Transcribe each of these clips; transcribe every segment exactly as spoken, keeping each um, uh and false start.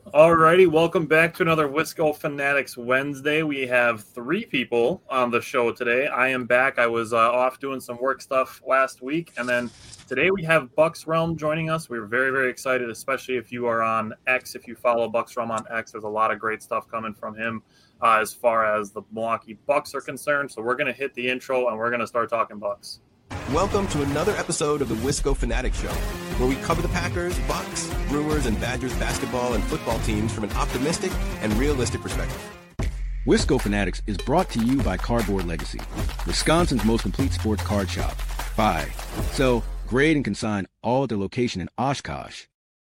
Alrighty, welcome back to another Wisco Fanatics Wednesday. We have three people on the show today. I am back. I was uh, off doing some work stuff last week, and then today we have Bucks Realm joining us. We're very, very excited, especially if you are on X. If you follow Bucks Realm on X, there's a lot of great stuff coming from him uh, as far as the Milwaukee Bucks are concerned. So we're going to hit the intro, and we're going to start talking Bucks. Welcome to another episode of the Wisco Fanatics Show, where we cover the Packers, Bucks, Brewers, and Badgers basketball and football teams from an optimistic and realistic perspective. Wisco Fanatics is brought to you by Cardboard Legacy, Wisconsin's most complete sports card shop. Buy, sell, grade, and consign all at their location in Oshkosh.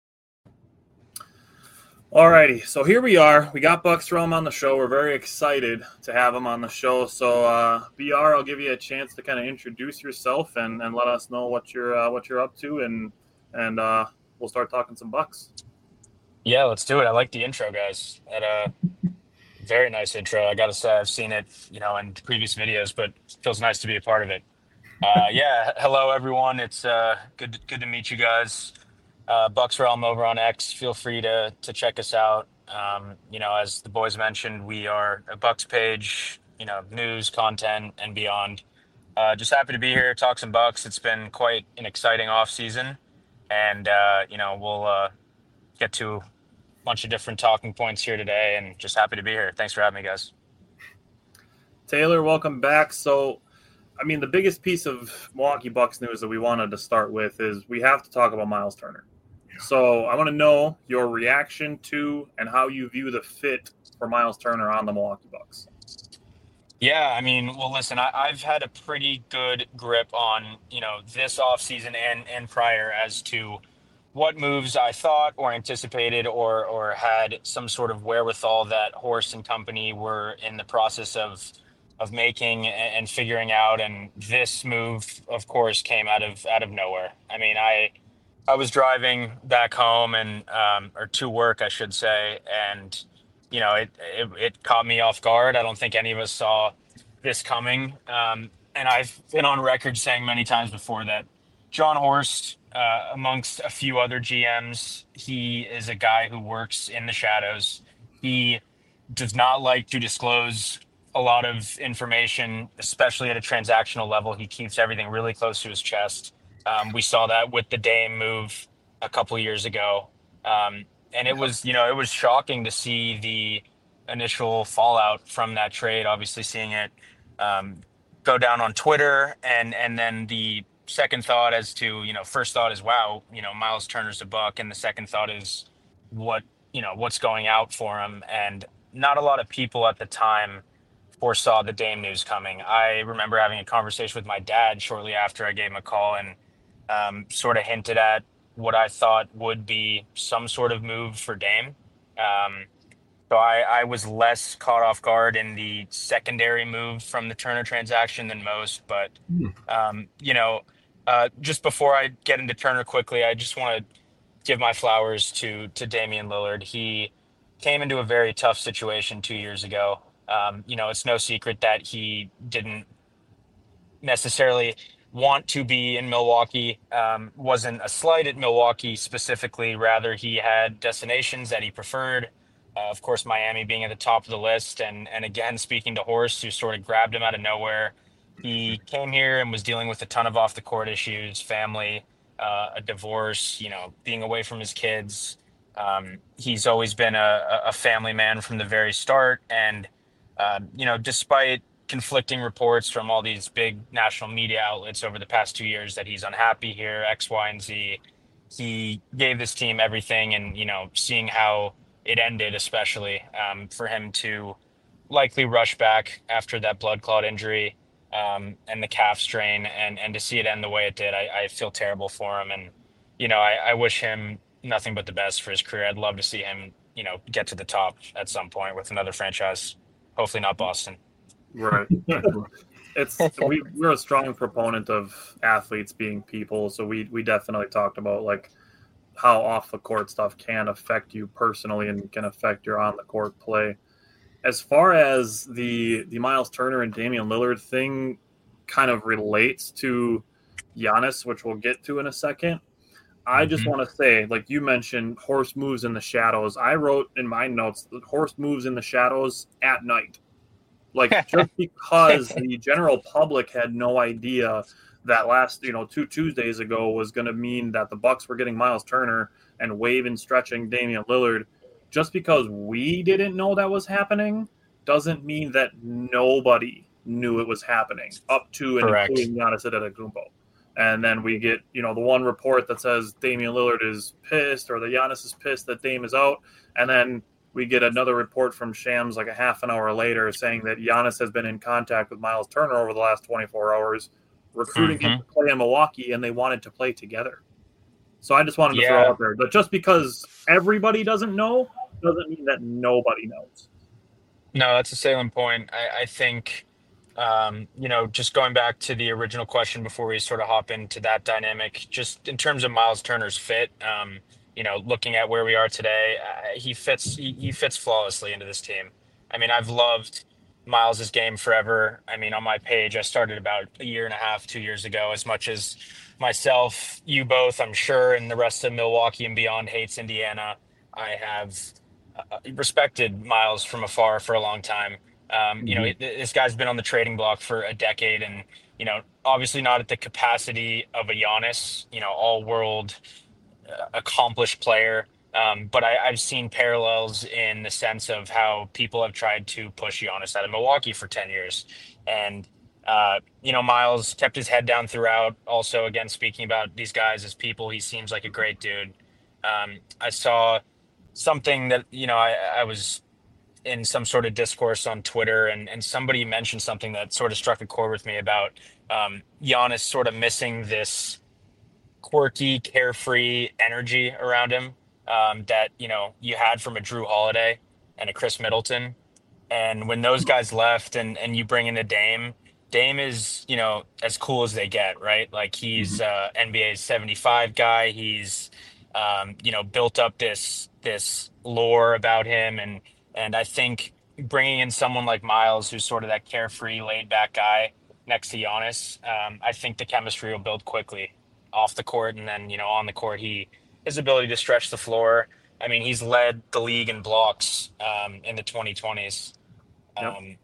Alrighty, so here we are. We got Bucks Realm on the show. We're very excited to have him on the show. So, uh, B R, I'll give you a chance to kind of introduce yourself and, and let us know what you're uh, what you're up to, and and uh, we'll start talking some Bucks. Yeah, let's do it. I like the intro, guys. That uh, very nice intro. I got to say, I've seen it, you know, in previous videos, but it feels nice to be a part of it. Uh, yeah, hello everyone. It's uh, good good to meet you guys. Uh, Bucks Realm over on X. Feel free to to check us out. Um, you know, as the boys mentioned, we are a Bucks page. You know, news, content, and beyond. Uh, just happy to be here, talk some Bucks. It's been quite an exciting off season, and uh, you know, we'll uh, get to a bunch of different talking points here today. And just happy to be here. Thanks for having me, guys. Taylor, welcome back. So, I mean, the biggest piece of Milwaukee Bucks news that we wanted to start with is we have to talk about Miles Turner. So I want to know your reaction to and how you view the fit for Miles Turner on the Milwaukee Bucks. Yeah, I mean, well, listen, I, I've had a pretty good grip on, you know, this offseason and, and prior as to what moves I thought or anticipated or or had some sort of wherewithal that Horst and company were in the process of of making and, and figuring out. And this move, of course, came out of out of nowhere. I mean, I I was driving back home and um, or to work, I should say, and you know, it, it it caught me off guard. I don't think any of us saw this coming. Um, and I've been on record saying many times before that John Horst, uh, amongst a few other G Ms, he is a guy who works in the shadows. He does not like to disclose a lot of information, especially at a transactional level. He keeps everything really close to his chest. Um, we saw that with the Dame move a couple of years ago. Um, and it was, you know, it was shocking to see the initial fallout from that trade, obviously seeing it um, go down on Twitter. And, and then the second thought as to, you know, first thought is, wow, you know, Miles Turner's a Buck. And the second thought is what, you know, what's going out for him. And not a lot of people at the time foresaw the Dame news coming. I remember having a conversation with my dad shortly after I gave him a call and um, sort of hinted at what I thought would be some sort of move for Dame. Um, so I, I was less caught off guard in the secondary move from the Turner transaction than most. But, um, you know, uh, just before I get into Turner quickly, I just want to give my flowers to to Damian Lillard. He came into a very tough situation two years ago. Um, you know, it's no secret that he didn't necessarily want to be in Milwaukee. Um, wasn't a slight at Milwaukee specifically. Rather, he had destinations that he preferred. Uh, of course, Miami being at the top of the list. And, and again, speaking to Horst, who sort of grabbed him out of nowhere, he came here and was dealing with a ton of off the court issues, family, uh, a divorce, you know, being away from his kids. Um, he's always been a, a family man from the very start. And, um, you know, despite conflicting reports from all these big national media outlets over the past two years that he's unhappy here, X, Y, and Z, he gave this team everything. And, you know, seeing how it ended, especially um, for him to likely rush back after that blood clot injury um, and the calf strain, and, and to see it end the way it did, I, I feel terrible for him. And, you know, I, I wish him nothing but the best for his career. I'd love to see him, you know, get to the top at some point with another franchise, hopefully not Boston. Right. It's we, we're a strong proponent of athletes being people. So we, we definitely talked about like how off the court stuff can affect you personally and can affect your on the court play. As far as the the Miles Turner and Damian Lillard thing kind of relates to Giannis, which we'll get to in a second, I just Mm-hmm. want to say, like you mentioned, Horst moves in the shadows. I wrote in my notes that Horst moves in the shadows at night. Like, just because the general public had no idea that last, you know, two Tuesdays ago was going to mean that the Bucks were getting Miles Turner and waving, stretching Damian Lillard, just because we didn't know that was happening doesn't mean that nobody knew it was happening, up to and Correct. including Giannis Antetokounmpo. And then we get, you know, the one report that says Damian Lillard is pissed or that Giannis is pissed that Dame is out. And then we get another report from Shams like a half an hour later saying that Giannis has been in contact with Miles Turner over the last twenty-four hours, recruiting him Mm-hmm. to play in Milwaukee, and they wanted to play together. So I just wanted to throw Yeah. out there that just because everybody doesn't know doesn't mean that nobody knows. No, that's a salient point. I, I think, um, you know, just going back to the original question before we sort of hop into that dynamic, just in terms of Miles Turner's fit, um, you know, looking at where we are today, uh, he fits he, he fits flawlessly into this team. I mean, I've loved Miles's game forever. I mean, on my page, I started about a year and a half, two years ago. As much as myself, you both, I'm sure, and the rest of Milwaukee and beyond hates Indiana, I have uh, respected Miles from afar for a long time. Um, you know, it, this guy's been on the trading block for a decade, and you know, obviously not at the capacity of a Giannis, you know, all world uh, accomplished player. Um, but I, I've seen parallels in the sense of how people have tried to push Giannis out of Milwaukee for ten years. And, uh, you know, Miles kept his head down throughout. Also, again, speaking about these guys as people, he seems like a great dude. Um, I saw something that, you know, I, I was in some sort of discourse on Twitter, and, and somebody mentioned something that sort of struck a chord with me about um, Giannis sort of missing this quirky, carefree energy around him um, that, you know, you had from a Drew Holiday and a Chris Middleton. And when those guys left and, and you bring in a Dame, Dame is, you know, as cool as they get, right? Like he's uh, N B A's seventy-five guy. He's, um, you know, built up this this lore about him. And, and I think bringing in someone like Miles, who's sort of that carefree, laid back guy next to Giannis, um, I think the chemistry will build quickly off the court. And then, you know, on the court, he, his ability to stretch the floor. I mean, he's led the league in blocks um, in the twenty twenties. Yep. Um,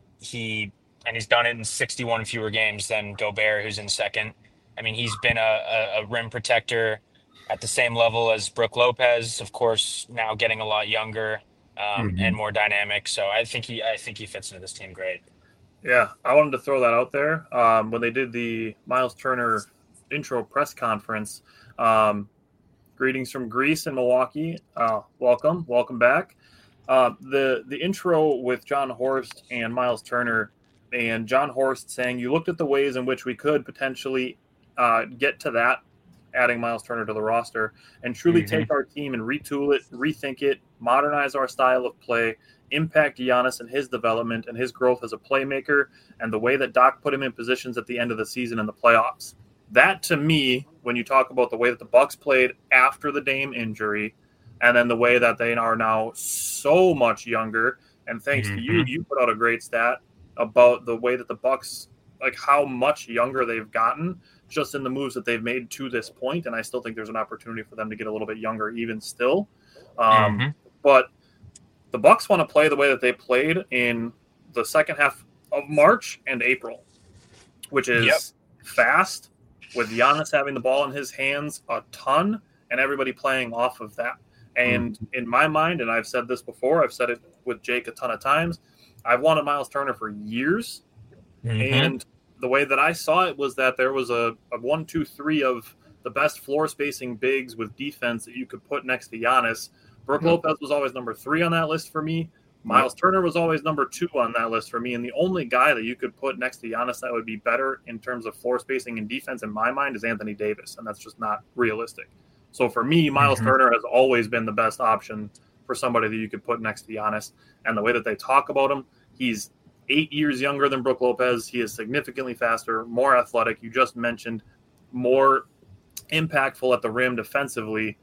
he and he's done it in sixty-one fewer games than Gobert, who's in second. I mean, he's been a, a, a rim protector at the same level as Brook Lopez, of course, now getting a lot younger um, Mm-hmm. and more dynamic. So I think he I think he fits into this team great. Yeah, I wanted to throw that out there. Um, when they did the Miles Turner intro press conference, um, greetings from Greece and Milwaukee. Uh, welcome, welcome back. Uh, the the intro with John Horst and Miles Turner, and John Horst saying, you looked at the ways in which we could potentially uh, get to that, adding Miles Turner to the roster, and truly Mhm. take our team and retool it, rethink it, modernize our style of play, impact Giannis and his development and his growth as a playmaker, and the way that Doc put him in positions at the end of the season in the playoffs. That, to me, when you talk about the way that the Bucks played after the Dame injury, and then the way that they are now so much younger, and thanks to you, Mhm. you put out a great stat about the way that the Bucks, like how much younger they've gotten just in the moves that they've made to this point, and I still think there's an opportunity for them to get a little bit younger even still. Um, Mhm. But the Bucks want to play the way that they played in the second half of March and April, which is Yep. fast, with Giannis having the ball in his hands a ton and everybody playing off of that. And in my mind, and I've said this before, I've said it with Jake a ton of times, I've wanted Miles Turner for years. Mhm. And the way that I saw it was that there was a, a one, two, three of the best floor spacing bigs with defense that you could put next to Giannis. Brook Yep. Lopez was always number three on that list for me. Miles Turner was always number two on that list for me. And the only guy that you could put next to Giannis that would be better in terms of floor spacing and defense in my mind is Anthony Davis. And that's just not realistic. So for me, Miles Mhm. Turner has always been the best option for somebody that you could put next to Giannis. And the way that they talk about him, he's eight years younger than Brook Lopez. He is significantly faster, more athletic. You just mentioned more impactful at the rim defensively.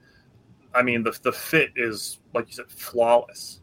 I mean, the the fit is, like you said, flawless.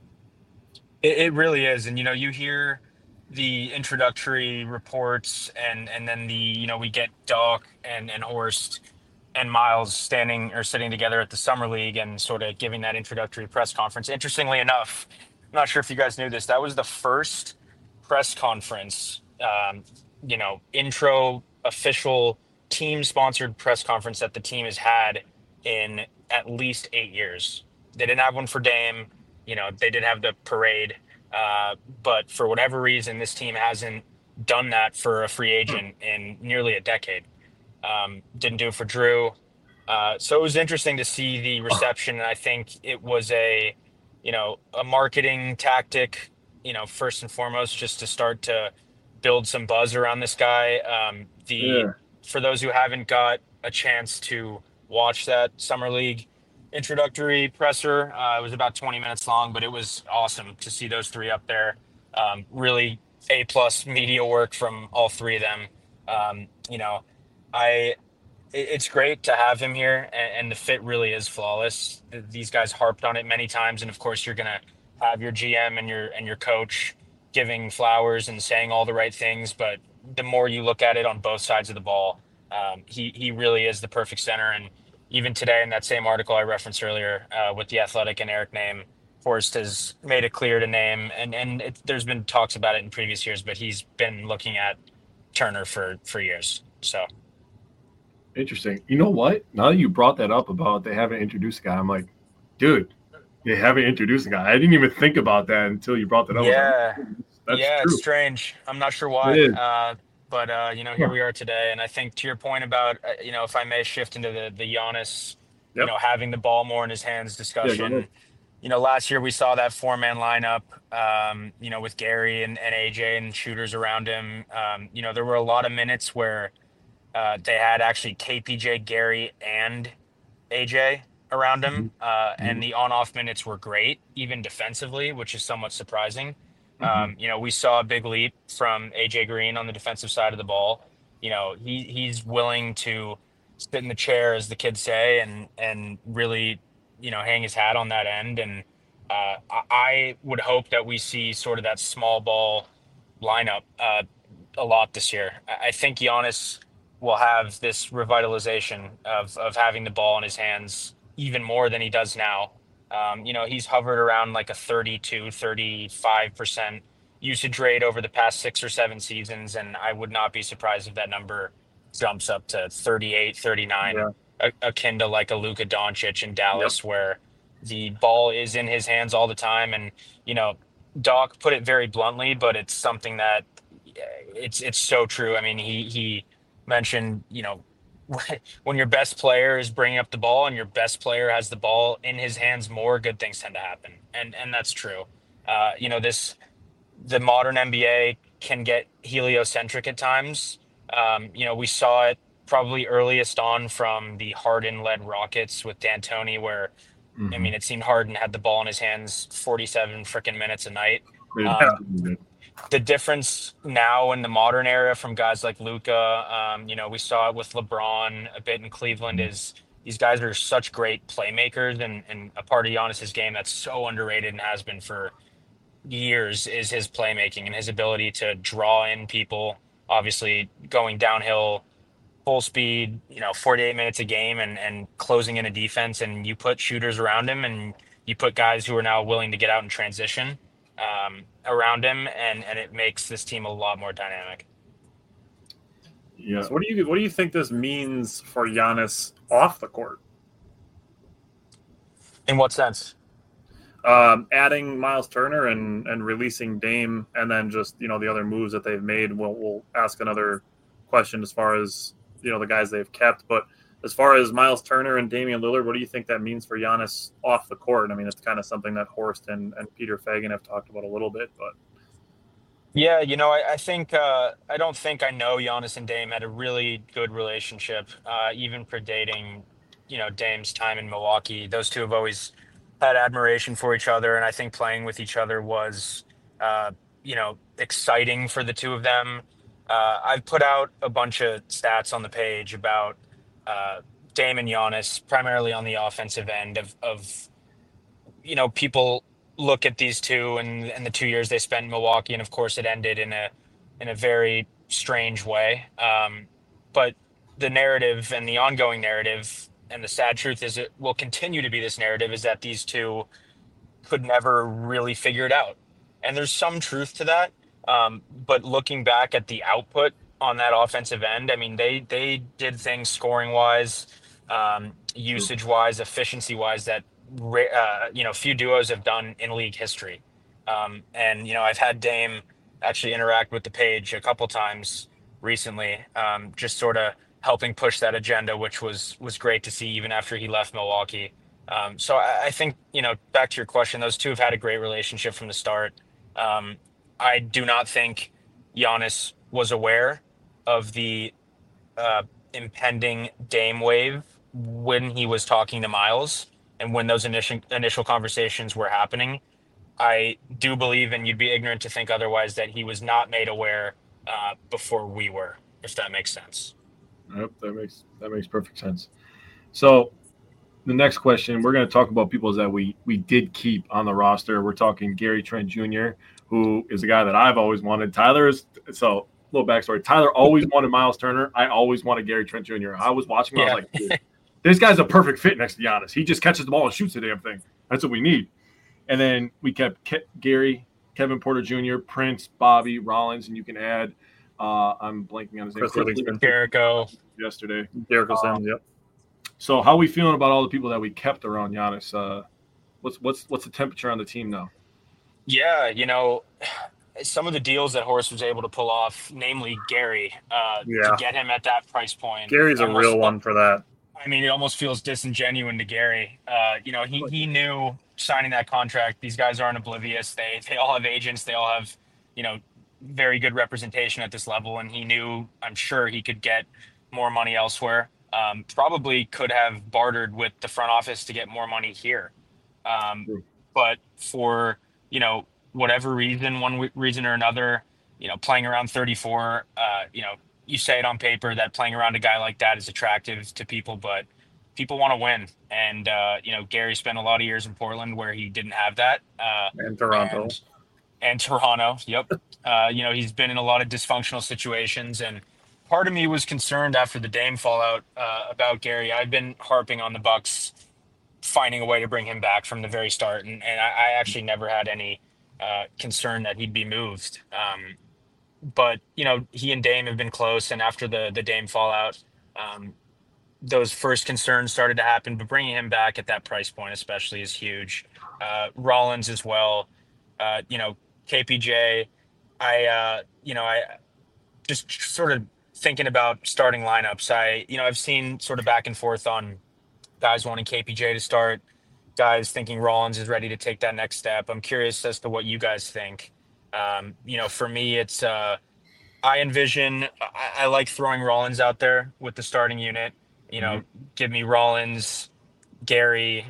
It, it really is. And, you know, you hear the introductory reports and, and then the, you know, we get Doc and, and Horst and Miles standing or sitting together at the summer league and sort of giving that introductory press conference. Interestingly enough, I'm not sure if you guys knew this. That was the first press conference, um, you know, intro official team sponsored press conference that the team has had in at least eight years. They didn't have one for Dame. You know, they did have the parade. Uh, but for whatever reason, this team hasn't done that for a free agent in nearly a decade. Um, didn't do it for Drew. Uh, so it was interesting to see the reception. And I think it was a, you know, a marketing tactic, you know, first and foremost, just to start to build some buzz around this guy. Um, the Yeah. For those who haven't got a chance to watch that summer league introductory presser, uh, it was about twenty minutes long, but it was awesome to see those three up there. Um, really A plus media work from all three of them. Um, you know, I it- it's great to have him here, and, and the fit really is flawless. Th- These guys harped on it many times, and of course, you're gonna have your G M and your and your coach giving flowers and saying all the right things. But the more you look at it on both sides of the ball, um, he he really is the perfect center. And even today, in that same article I referenced earlier uh, with the Athletic and Eric Name, Forrest has made it clear to Name, and and it, there's been talks about it in previous years, but he's been looking at Turner for for years. So. Interesting. You know what? Now that you brought that up about they haven't introduced a guy, I'm like, dude, they haven't introduced a guy. I didn't even think about that until you brought that up. I was like, Yeah, that's yeah, true. it's strange. I'm not sure why, It is. uh, but uh, you know, here Huh. we are today. And I think to your point about, uh, you know, if I may shift into the the Giannis, you Yep. know, having the ball more in his hands Yeah, go discussion. ahead. You know, last year we saw that four man lineup, um, you know, with Gary and, and A J and shooters around him. Um, you know, there were a lot of minutes where uh, they had actually K P J, Gary, and A J around him, uh, and the on-off minutes were great, even defensively, which is somewhat surprising. Um, you know, we saw a big leap from A J Green on the defensive side of the ball. You know, he he's willing to sit in the chair, as the kids say, and and really, you know, hang his hat on that end. And uh, I, I would hope that we see sort of that small ball lineup uh, a lot this year. I I think Giannis will have this revitalization of of having the ball in his hands even more than he does now. Um, you know, he's hovered around like a thirty-two, thirty-five percent usage rate over the past six or seven seasons, and I would not be surprised if that number jumps up to thirty-eight, thirty-nine, Yeah. a- akin to like a Luka Doncic in Dallas, where the ball is in his hands all the time. And, you know, Doc put it very bluntly, but it's something that uh, it's it's so true. I mean, he he mentioned, you know, when your best player is bringing up the ball and your best player has the ball in his hands more, good things tend to happen. And and that's true. Uh, you know, this the modern N B A can get heliocentric at times. Um, you know, we saw it probably earliest on from the Harden-led Rockets with D'Antoni, where I mean, it seemed Harden had the ball in his hands forty-seven freaking minutes a night. Yeah. Um, the difference now in the modern era from guys like Luca, um, you know, we saw it with LeBron a bit in Cleveland, is these guys are such great playmakers, and, and a part of Giannis's game that's so underrated and has been for years is his playmaking and his ability to draw in people, obviously going downhill full speed, you know, forty-eight minutes a game, and, and closing in a defense, and you put shooters around him, and you put guys who are now willing to get out and transition um, around him, and, and it makes this team a lot more dynamic. Yeah. So what do you what do you think this means for Giannis off the court? In what sense? Um, adding Miles Turner and, and releasing Dame, and then just, you know, the other moves that they've made. We'll, we'll ask another question as far as, you know, the guys they've kept. But as far as Miles Turner and Damian Lillard, what do you think that means for Giannis off the court? I mean, it's kind of something that Horst and, and Peter Fagan have talked about a little bit, but Yeah, you know, I, I think uh, I don't think I know Giannis and Dame had a really good relationship, uh, even predating, you know, Dame's time in Milwaukee. Those two have always had admiration for each other, and I think playing with each other was, uh, you know, exciting for the two of them. Uh, I've put out a bunch of stats on the page about uh, Dame and Giannis, primarily on the offensive end of, of you know, people look at these two and, and the two years they spent in Milwaukee, and of course it ended in a in a very strange way. Um, but the narrative and the ongoing narrative, and the sad truth is it will continue to be this narrative, is that these two could never really figure it out. And there's some truth to that. Um, but looking back at the output on that offensive end, I mean, they they did things scoring wise, um, usage wise, efficiency wise that uh, you know few duos have done in league history. Um, and you know, I've had Dame actually interact with the page a couple times recently, um, just sort of helping push that agenda, which was was great to see even after he left Milwaukee. Um, so I, I think, you know, back to your question, those two have had a great relationship from the start. Um, I do not think Giannis was aware of the uh, impending Dame wave when he was talking to Miles and when those initial initial conversations were happening. I do believe, and you'd be ignorant to think otherwise, that he was not made aware uh, before we were, if that makes sense. Yep, that makes that makes perfect sense. So the next question, we're going to talk about people that we we did keep on the roster. We're talking Gary Trent Junior, who is a guy that I've always wanted. Tyler is so little backstory. Tyler always wanted Miles Turner. I always wanted Gary Trent Junior I was watching him. Yeah. I was like, dude, this guy's a perfect fit next to Giannis. He just catches the ball and shoots the damn thing. That's what we need. And then we kept Ke- Gary, Kevin Porter Junior, Prince, Bobby, Rollins, and you can add. Uh, I'm blanking on his name. Chris Jericho yesterday. Jericho um, Sims. Yep. So how are we feeling about all the people that we kept around Giannis? Uh, what's what's what's the temperature on the team now? Yeah, you know, some of the deals that Horst was able to pull off, namely Gary, uh, yeah. to get him at that price point. Gary's a real one for that. I mean, it almost feels disingenuous to Gary. Uh, you know, he he knew signing that contract. These guys aren't oblivious. They they all have agents. They all have, you know, very good representation at this level. And he knew, I'm sure, he could get more money elsewhere. Um, probably could have bartered with the front office to get more money here. Um, but for, you know, whatever reason, one w- reason or another, you know, playing around thirty-four, uh, you know, you say it on paper that playing around a guy like that is attractive to people, but people want to win. And, uh, you know, Gary spent a lot of years in Portland where he didn't have that. Uh, and Toronto. And, and Toronto. Yep. Uh, you know, he's been in a lot of dysfunctional situations, and part of me was concerned after the Dame fallout uh, about Gary. I've been harping on the Bucks finding a way to bring him back from the very start, and, and I, I actually never had any uh, concern that he'd be moved. Um, but, you know, he and Dame have been close, and after the, the Dame fallout, um, those first concerns started to happen, but bringing him back at that price point especially is huge. Uh, Rollins as well, uh, you know, K P J, I, uh, you know, I just sort of thinking about starting lineups. I, you know, I've seen sort of back and forth on guys wanting K P J to start, guys thinking Rollins is ready to take that next step. I'm curious as to what you guys think. Um, you know, for me, it's, uh, I envision, I, I like throwing Rollins out there with the starting unit, you know, mm-hmm. give me Rollins, Gary.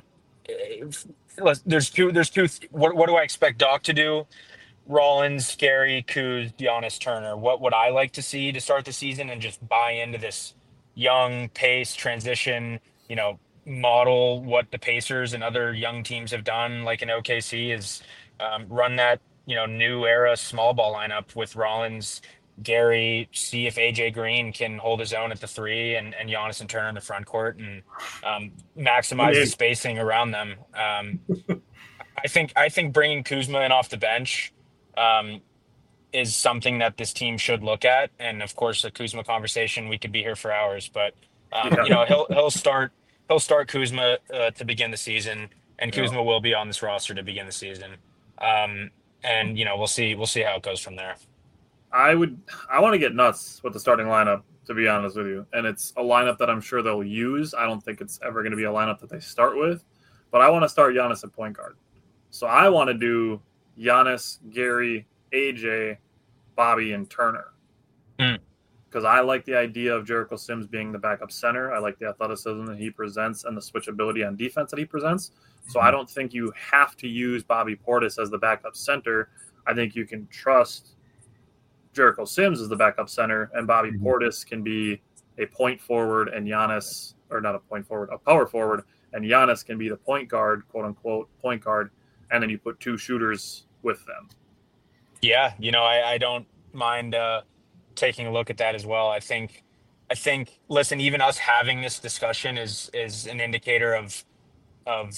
There's two, there's two. What, what do I expect Doc to do? Rollins, Gary, Kuz, Giannis, Turner. What would I like to see to start the season and just buy into this young pace transition, you know, model what the Pacers and other young teams have done, like in O K C, is um, run that, you know, new era small ball lineup with Rollins, Gary, see if A J Green can hold his own at the three, and, and Giannis and Turner in the front court, and um, maximize the spacing around them. Um, I think I think bringing Kuzma in off the bench um, is something that this team should look at. And of course, the Kuzma conversation, we could be here for hours, but um, yeah. you know, he'll he'll start he'll start Kuzma uh, to begin the season, and Kuzma yeah. will be on this roster to begin the season. Um, and you know, we'll see we'll see how it goes from there. I would I want to get nuts with the starting lineup, to be honest with you. And it's a lineup that I'm sure they'll use. I don't think it's ever going to be a lineup that they start with, but I want to start Giannis at point guard. So I want to do Giannis, Gary, A J, Bobby, and Turner. Because mm. I like the idea of Jericho Sims being the backup center. I like the athleticism that he presents and the switchability on defense that he presents. So I don't think you have to use Bobby Portis as the backup center. I think you can trust Jericho Sims as the backup center, and Bobby mm-hmm. Portis can be a point forward, and Giannis, or not a point forward, a power forward, and Giannis can be the point guard, quote unquote, point guard, and then you put two shooters with them. Yeah, you know, I, I don't mind uh, taking a look at that as well. I think I think, listen, even us having this discussion is is an indicator of of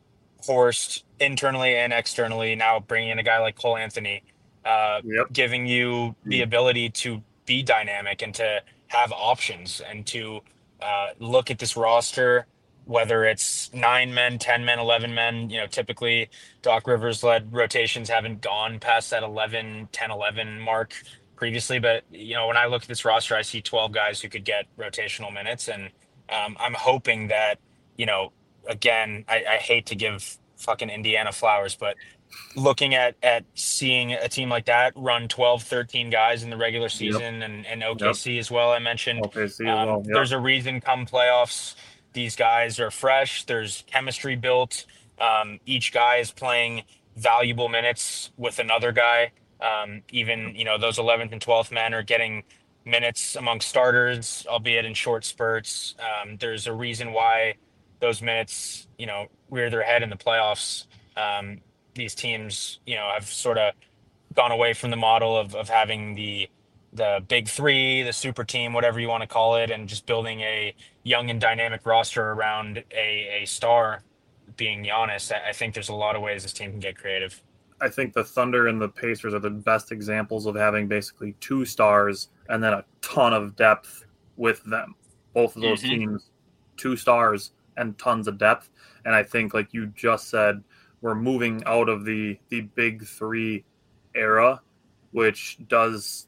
Horst internally and externally now bringing in a guy like Cole Anthony, uh, Yep. giving you the ability to be dynamic and to have options and to uh, look at this roster, whether it's nine men, ten men, eleven men. You know, typically Doc Rivers led rotations haven't gone past that eleven, ten, eleven mark previously. But, you know, when I look at this roster, I see twelve guys who could get rotational minutes. And um, I'm hoping that, you know, again, I, I hate to give fucking Indiana flowers, but looking at at seeing a team like that run twelve, thirteen guys in the regular season, yep. and, and O K C yep. as well, I mentioned. O K C um, as well. Yep. There's a reason come playoffs, these guys are fresh. There's chemistry built. Um, each guy is playing valuable minutes with another guy. Um, even, you know, those eleventh and twelfth men are getting minutes among starters, albeit in short spurts. Um, there's a reason why those minutes, you know, rear their head in the playoffs. Um, these teams, you know, have sort of gone away from the model of, of having the the big three, the super team, whatever you want to call it, and just building a young and dynamic roster around a, a star being Giannis. I think there's a lot of ways this team can get creative. I think the Thunder and the Pacers are the best examples of having basically two stars and then a ton of depth with them. Both of those mm-hmm. teams, two stars and tons of depth. And I think, like you just said, we're moving out of the the big three era, which does,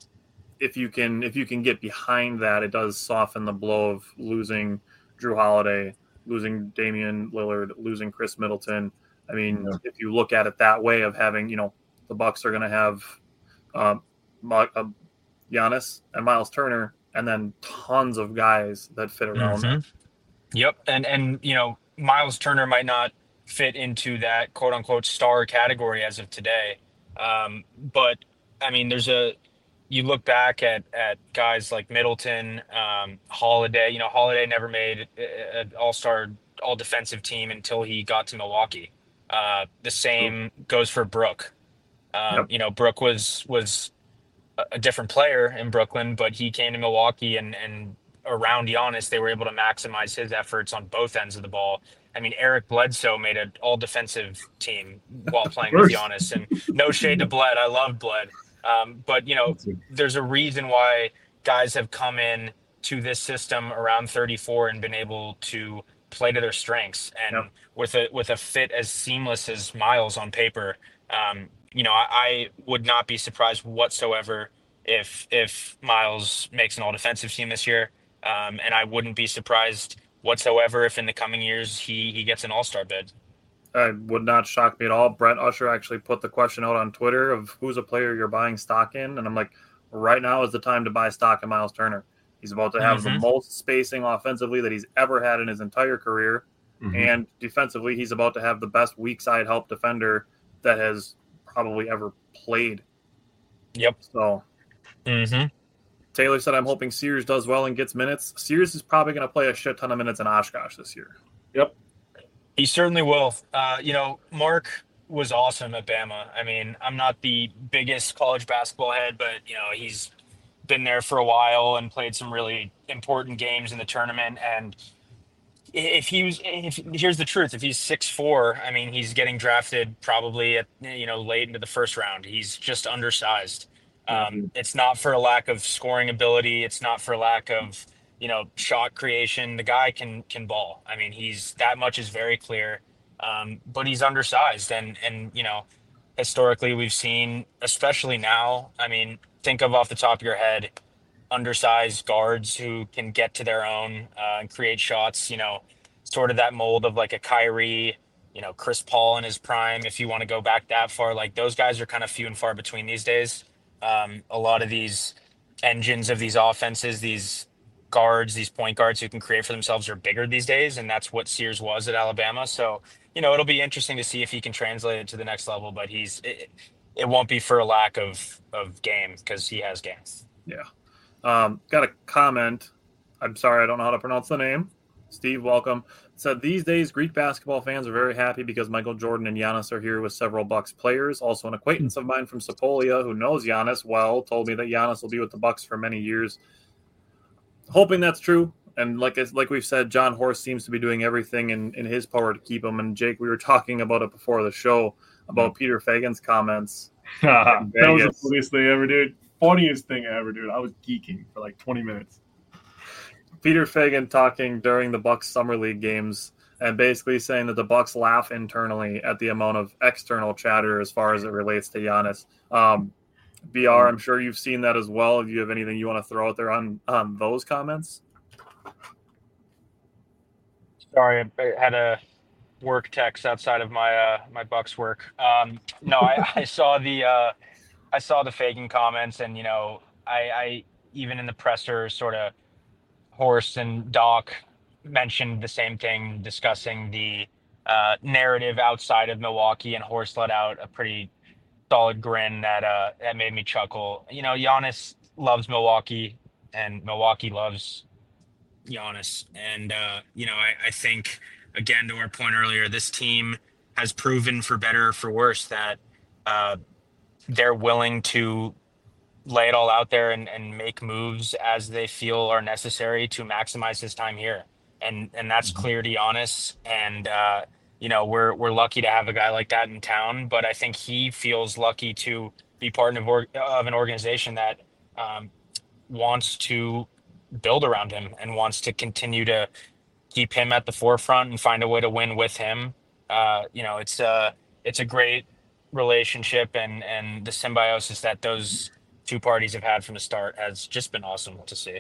if you can if you can get behind that, it does soften the blow of losing Drew Holiday, losing Damian Lillard, losing Chris Middleton. I mean, yeah. if you look at it that way of having, you know, the Bucks are going to have um, uh, Giannis and Miles Turner, and then tons of guys that fit around mm-hmm. them. Yep, and and you know, Miles Turner might not fit into that quote unquote star category as of today, um, but I mean, there's a you look back at at guys like Middleton, um, Holiday. You know, Holiday never made an all-star, all-defensive team until he got to Milwaukee. Uh, the same goes for Brook. Um, yep. You know, Brook was was a different player in Brooklyn, but he came to Milwaukee, and and around Giannis, they were able to maximize his efforts on both ends of the ball. I mean, Eric Bledsoe made an all-defensive team while playing with Giannis, and no shade to Bled. I love Bled. Um, but, you know, there's a reason why guys have come in to this system around thirty-four and been able to play to their strengths. And yep. with a with a fit as seamless as Miles on paper, um, you know, I, I would not be surprised whatsoever if if Miles makes an all-defensive team this year. Um, and I wouldn't be surprised whatsoever if in the coming years he, he gets an all-star bid. It would not shock me at all. Brent Usher actually put the question out on Twitter of who's a player you're buying stock in. And I'm like, right now is the time to buy stock in Miles Turner. He's about to have mm-hmm. the most spacing offensively that he's ever had in his entire career. Mm-hmm. And defensively, he's about to have the best weak side help defender that has probably ever played. Yep. So mm-hmm. Taylor said, I'm hoping Sears does well and gets minutes. Sears is probably going to play a shit ton of minutes in Oshkosh this year. Yep. He certainly will. Uh, you know, Mark was awesome at Bama. I mean, I'm not the biggest college basketball head, but, you know, he's been there for a while and played some really important games in the tournament. And if he was, if here's the truth, if he's six foot four, I mean, he's getting drafted probably at, you know, late into the first round. He's just undersized. Um, it's not for a lack of scoring ability. It's not for a lack of, you know, shot creation. The guy can can ball. I mean, he's that much is very clear. Um, but he's undersized, and and you know, historically we've seen, especially now. I mean, think of off the top of your head, undersized guards who can get to their own uh, and create shots. You know, sort of that mold of like a Kyrie, you know, Chris Paul in his prime. If you want to go back that far, like those guys are kind of few and far between these days. Um, a lot of these engines of these offenses, these guards, these point guards who can create for themselves are bigger these days. And that's what Sears was at Alabama. So, you know, it'll be interesting to see if he can translate it to the next level, but he's, it, it won't be for a lack of, of game because he has game. Yeah. Um, got a comment. I'm sorry, I don't know how to pronounce the name. Steve, welcome. Said these days Greek basketball fans are very happy because Michael Jordan and Giannis are here with several Bucks players. Also, an acquaintance of mine from Sepolia who knows Giannis well told me that Giannis will be with the Bucks for many years. hoping that's true. And like like we've said, John Horst seems to be doing everything in, in his power to keep him. And Jake, we were talking about it before the show about mm-hmm. Peter Feign's comments. That was the funniest thing ever, dude. Funniest thing ever, dude. I was geeking for like twenty minutes. Peter Feigin talking during the Bucks Summer League games and basically saying that the Bucks laugh internally at the amount of external chatter as far as it relates to Giannis. Um, B R, I'm sure you've seen that as well. If you have anything you want to throw out there on, on those comments? Sorry, I had a work text outside of my uh, my Bucks work. Um, no, I, I saw the uh, I saw the Feigin comments, and you know, I, I even in the presser, sort of Horst and Doc mentioned the same thing, discussing the uh, narrative outside of Milwaukee, and Horst let out a pretty solid grin that uh, that made me chuckle. You know, Giannis loves Milwaukee, and Milwaukee loves Giannis. And, uh, you know, I, I think, again, to our point earlier, this team has proven for better or for worse that uh, they're willing to lay it all out there and, and make moves as they feel are necessary to maximize his time here. And and that's mm-hmm. clear to Giannis. And, uh, you know, we're we're lucky to have a guy like that in town. But I think he feels lucky to be part of, or, of an organization that um, wants to build around him and wants to continue to keep him at the forefront and find a way to win with him. Uh, you know, it's a, it's a great relationship, and, and the symbiosis that those two parties have had from the start has just been awesome to see.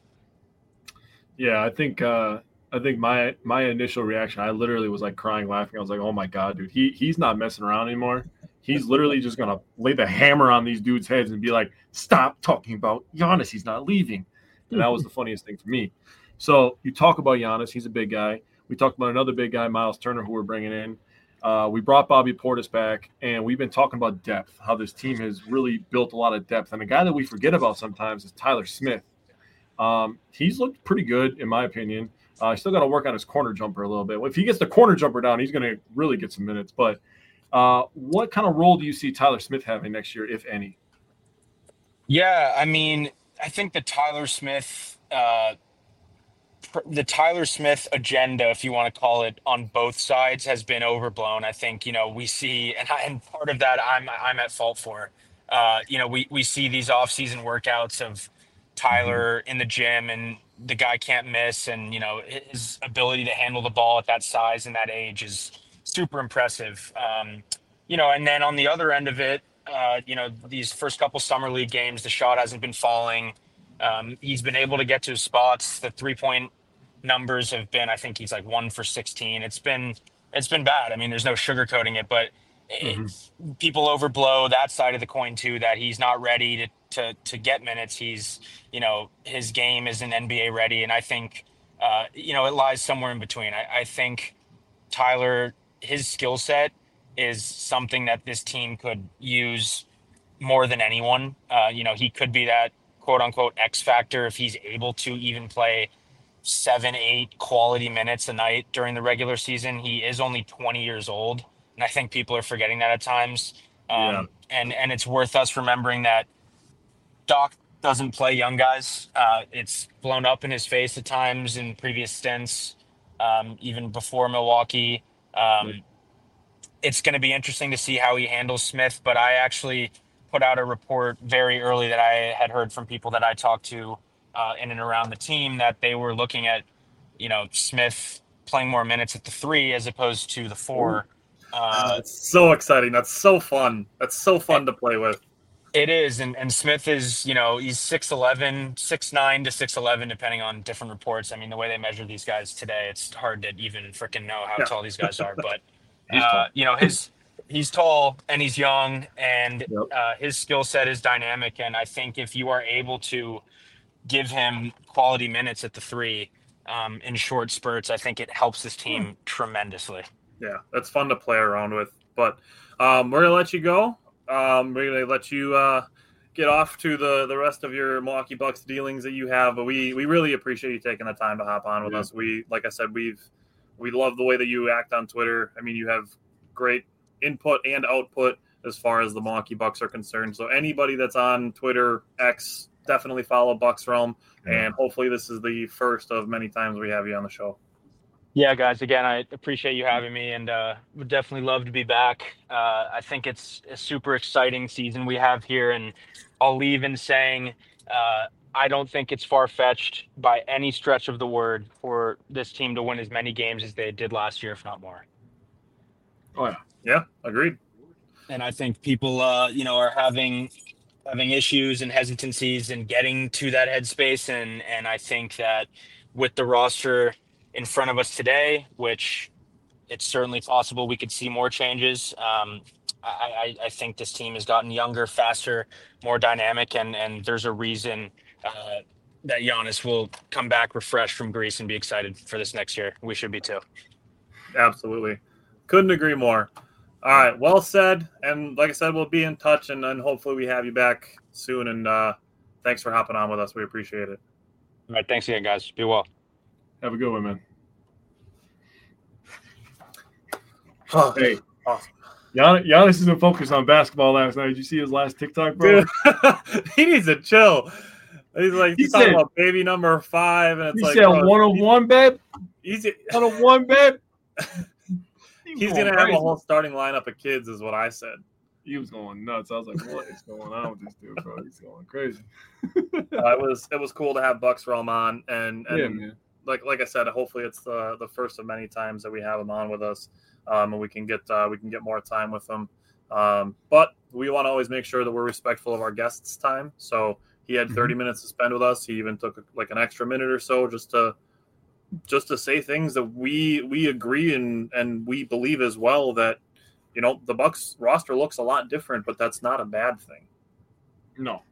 Yeah, I think, uh, I think my, my initial reaction, I literally was like crying, laughing. I was like, oh my God, dude, he he's not messing around anymore. He's literally just going to lay the hammer on these dudes' heads and be like, stop talking about Giannis. He's not leaving. And that was the funniest thing for me. So you talk about Giannis. He's a big guy. We talked about another big guy, Miles Turner, who we're bringing in. Uh, we brought Bobby Portis back, and we've been talking about depth, how this team has really built a lot of depth. And the guy that we forget about sometimes is Tyler Smith. Um, he's looked pretty good, in my opinion. Uh, he's still got to work on his corner jumper a little bit. If he gets the corner jumper down, he's going to really get some minutes. But uh, what kind of role do you see Tyler Smith having next year, if any? Yeah, I mean – I think the Tyler Smith, uh, pr- the Tyler Smith agenda, if you want to call it, on both sides has been overblown. I think, you know, we see, and, I, and part of that I'm I'm at fault for. Uh, you know, we we see these off-season workouts of Tyler mm-hmm. in the gym, and the guy can't miss, and you know his ability to handle the ball at that size and that age is super impressive. Um, you know, and then on the other end of it. Uh, you know, these first couple summer league games, the shot hasn't been falling. Um, he's been able to get to his spots. The three point numbers have been, I think he's like one for sixteen. It's been, it's been bad. I mean, there's no sugarcoating it, but mm-hmm. it, people overblow that side of the coin too, that he's not ready to, to, to get minutes. He's, you know, his game isn't N B A ready. And I think, uh, you know, it lies somewhere in between. I, I think Tyler, his skill set, is something that this team could use more than anyone. Uh, you know, he could be that quote unquote X factor if he's able to even play seven, eight quality minutes a night during the regular season. He is only twenty years old. And I think people are forgetting that at times. Um, yeah. and, and it's worth us remembering that Doc doesn't play young guys. Uh, it's blown up in his face at times in previous stints, um, even before Milwaukee. Um, right. It's going to be interesting to see how he handles Smith, but I actually put out a report very early that I had heard from people that I talked to uh, in and around the team that they were looking at, you know, Smith playing more minutes at the three as opposed to the four. Uh, That's so exciting. That's so fun. That's so fun to play with. It is. And, and Smith is, you know, he's six eleven, six nine to six eleven, depending on different reports. I mean, the way they measure these guys today, it's hard to even freaking know how yeah. tall these guys are, but Uh, you know, his he's tall and he's young, and yep. uh, his skill set is dynamic. And I think if you are able to give him quality minutes at the three um, in short spurts, I think it helps this team hmm. tremendously. Yeah, that's fun to play around with. But um, we're going to let you go. Um, we're going to let you uh, get off to the, the rest of your Milwaukee Bucks dealings that you have. But we, we really appreciate you taking the time to hop on with yeah. us. We, like I said, we've We love the way that you act on Twitter. I mean, you have great input and output as far as the Milwaukee Bucks are concerned. So anybody that's on Twitter, X, definitely follow Bucks Realm, and hopefully this is the first of many times we have you on the show. Yeah, guys, again, I appreciate you having me, and uh, would definitely love to be back. Uh, I think it's a super exciting season we have here, and I'll leave in saying uh, I don't think it's far-fetched by any stretch of the word for this team to win as many games as they did last year, if not more. Oh, yeah. Yeah, agreed. And I think people, uh, you know, are having having issues and hesitancies in getting to that headspace, and and I think that with the roster in front of us today, which it's certainly possible we could see more changes. Um, I, I, I think this team has gotten younger, faster, more dynamic, and and there's a reason uh, that Giannis will come back refreshed from Greece and be excited for this next year. We should be too. Absolutely. Couldn't agree more. All right, well said. And like I said, we'll be in touch, and then hopefully we have you back soon. And uh, thanks for hopping on with us. We appreciate it. All right, thanks again, guys. Be well. Have a good one, man. Oh, Hey, awesome. Gian- Giannis isn't focused on basketball last night. Did you see his last TikTok, bro? Dude, he needs to chill. He's like, He he's talking said- about baby number five, and it's He like, said bro, one on one, babe. he's, One on one, babe. he's going to have a whole starting lineup of kids, is what I said. He was going nuts. I was like, "What is going on with this dude, bro? He's going crazy." Uh, it was it was cool to have Bucks Realm on, and, and Yeah, man. like like I said, hopefully it's the the first of many times that we have him on with us, um, and we can get uh, we can get more time with him. Um, but we want to always make sure that we're respectful of our guests' time. So he had thirty mm-hmm. minutes to spend with us. He even took like an extra minute or so just to just to say things that we we agree and and we believe as well, that you know the Bucks roster looks a lot different, but that's not a bad thing. No.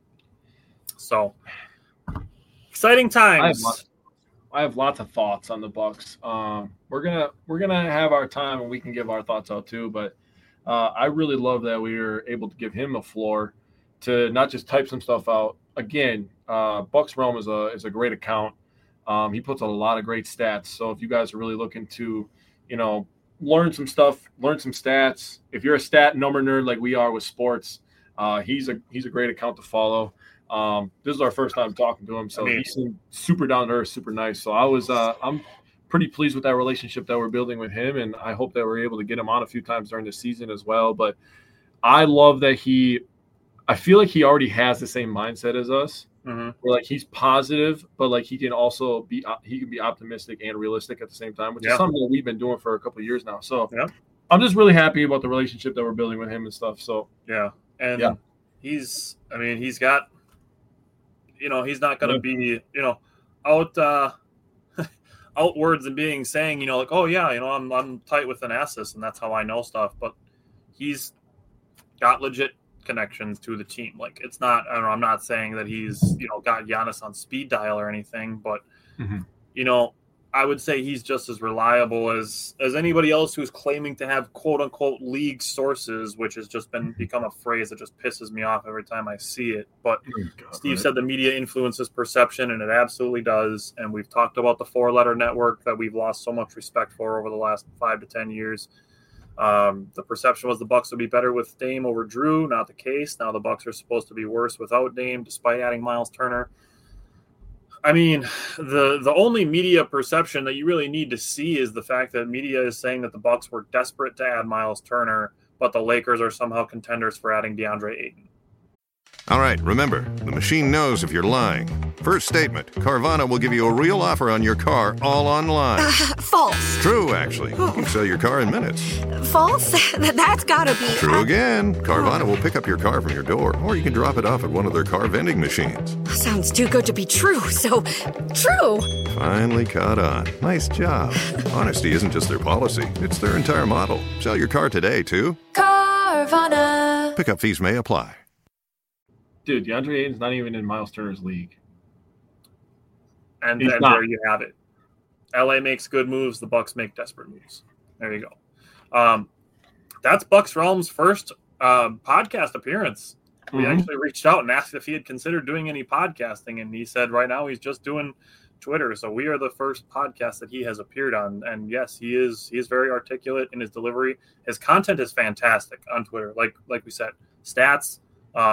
So exciting times. I have lots, I have lots of thoughts on the Bucks. Um, we're gonna we're gonna have our time and we can give our thoughts out too. But uh, I really love that we were able to give him a floor to not just type some stuff out. Again, uh, Bucks Realm is a is a great account. Um, he puts a lot of great stats. So if you guys are really looking to, you know, learn some stuff, learn some stats. If you're a stat number nerd like we are with sports, uh, he's a he's a great account to follow. Um, this is our first time talking to him, so I mean, he seemed super down to earth, super nice. So I was, uh, I'm pretty pleased with that relationship that we're building with him, and I hope that we're able to get him on a few times during the season as well. But I love that he, I feel like he already has the same mindset as us. Mm-hmm. Where like he's positive, but like he can also be, he can be optimistic and realistic at the same time, which yeah. is something that we've been doing for a couple of years now. So yeah. I'm just really happy about the relationship that we're building with him and stuff. So yeah, and yeah. he's, I mean, he's got. You know, he's not going to be, you know, out uh, outwards and being saying, you know, like, oh, yeah, you know, I'm I'm tight with Thanasis, and that's how I know stuff. But he's got legit connections to the team. Like, it's not, I don't know, I'm not saying that he's, you know, got Giannis on speed dial or anything, but, mm-hmm. you know, I would say he's just as reliable as as anybody else who's claiming to have quote unquote league sources, which has just been become a phrase that just pisses me off every time I see it. But oh God, Steve right. said the media influences perception, and it absolutely does. And we've talked about the four letter network that we've lost so much respect for over the last five to ten years. Um, the perception was the Bucks would be better with Dame over Drew. Not the case. Now the Bucks are supposed to be worse without Dame, despite adding Miles Turner. I mean, the the only media perception that you really need to see is the fact that media is saying that the Bucks were desperate to add Miles Turner, but the Lakers are somehow contenders for adding DeAndre Ayton. All right, remember, the machine knows if you're lying. First statement, Carvana will give you a real offer on your car all online. Uh, false. True, actually. You can sell your car in minutes. False? That's gotta be... True uh, again. Carvana will pick up your car from your door, or you can drop it off at one of their car vending machines. Sounds too good to be true, so true. Finally caught on. Nice job. Honesty isn't just their policy, it's their entire model. Sell your car today, too. Carvana. Pickup fees may apply. Dude, DeAndre Ayton's not even in Miles Turner's league. And then there you have it. L A makes good moves. The Bucks make desperate moves. There you go. Um, that's Bucks Realm's first uh, podcast appearance. Mm-hmm. We actually reached out and asked if he had considered doing any podcasting, and he said right now he's just doing Twitter. So we are the first podcast that he has appeared on. And yes, he is he is very articulate in his delivery. His content is fantastic on Twitter. Like like we said, stats, uh,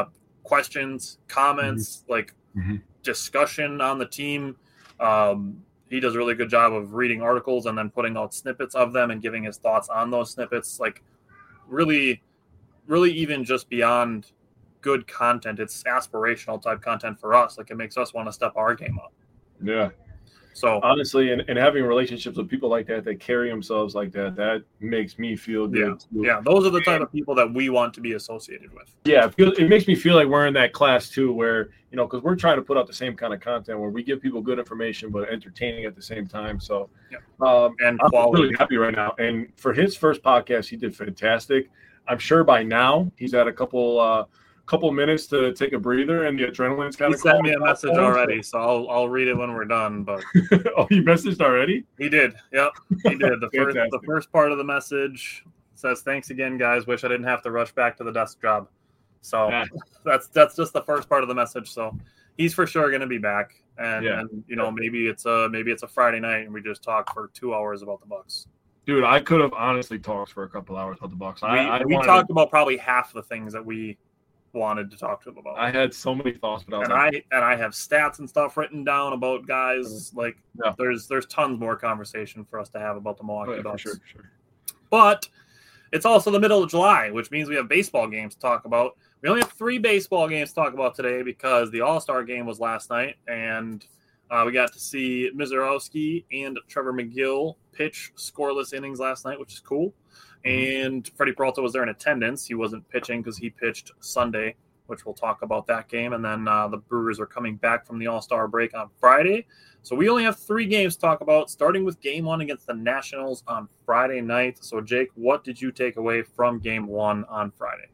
questions, comments, mm-hmm. like mm-hmm. discussion on the team. Um, he does a really good job of reading articles and then putting out snippets of them and giving his thoughts on those snippets. Like really, really even just beyond good content. It's aspirational type content for us. Like it makes us want to step our game up. Yeah. So honestly, and, and having relationships with people like that, that carry themselves like that, that makes me feel good. Yeah, yeah. Those are the type of people that we want to be associated with. Yeah, it, feels, it makes me feel like we're in that class too, where, you know, because we're trying to put out the same kind of content where we give people good information, but entertaining at the same time. So yeah. um, and I'm quality. really happy right now. And for his first podcast, he did fantastic. I'm sure by now he's had a couple uh, couple minutes to take a breather, and the adrenaline's kind he of. He sent me a message already, so I'll I'll read it when we're done. But oh, you messaged already? He did. Yep, he did. The first the first part of the message says, "Thanks again, guys. Wish I didn't have to rush back to the desk job." So yeah. that's that's just the first part of the message. So he's for sure going to be back, and, yeah. and you know yeah. maybe it's a maybe it's a Friday night and we just talk for two hours about the Bucks. Dude, I could have honestly talked for a couple hours about the Bucks. We, I, I we wanted... talked about probably half the things that we wanted to talk to him about. I had so many thoughts, but I was and like, I and I have stats and stuff written down about guys. Like yeah. there's there's tons more conversation for us to have about the Milwaukee oh, yeah, Bucks. For sure, sure. But it's also the middle of July, which means we have baseball games to talk about. We only have three baseball games to talk about today because the All-Star game was last night, and uh, we got to see Mizorowski and Trevor McGill pitch scoreless innings last night, which is cool. And Freddie Peralta was there in attendance. He wasn't pitching because he pitched Sunday, which we'll talk about that game. And then uh, the Brewers are coming back from the All-Star break on Friday. So we only have three games to talk about, starting with game one against the Nationals on Friday night. So, Jake, what did you take away from game one on Friday?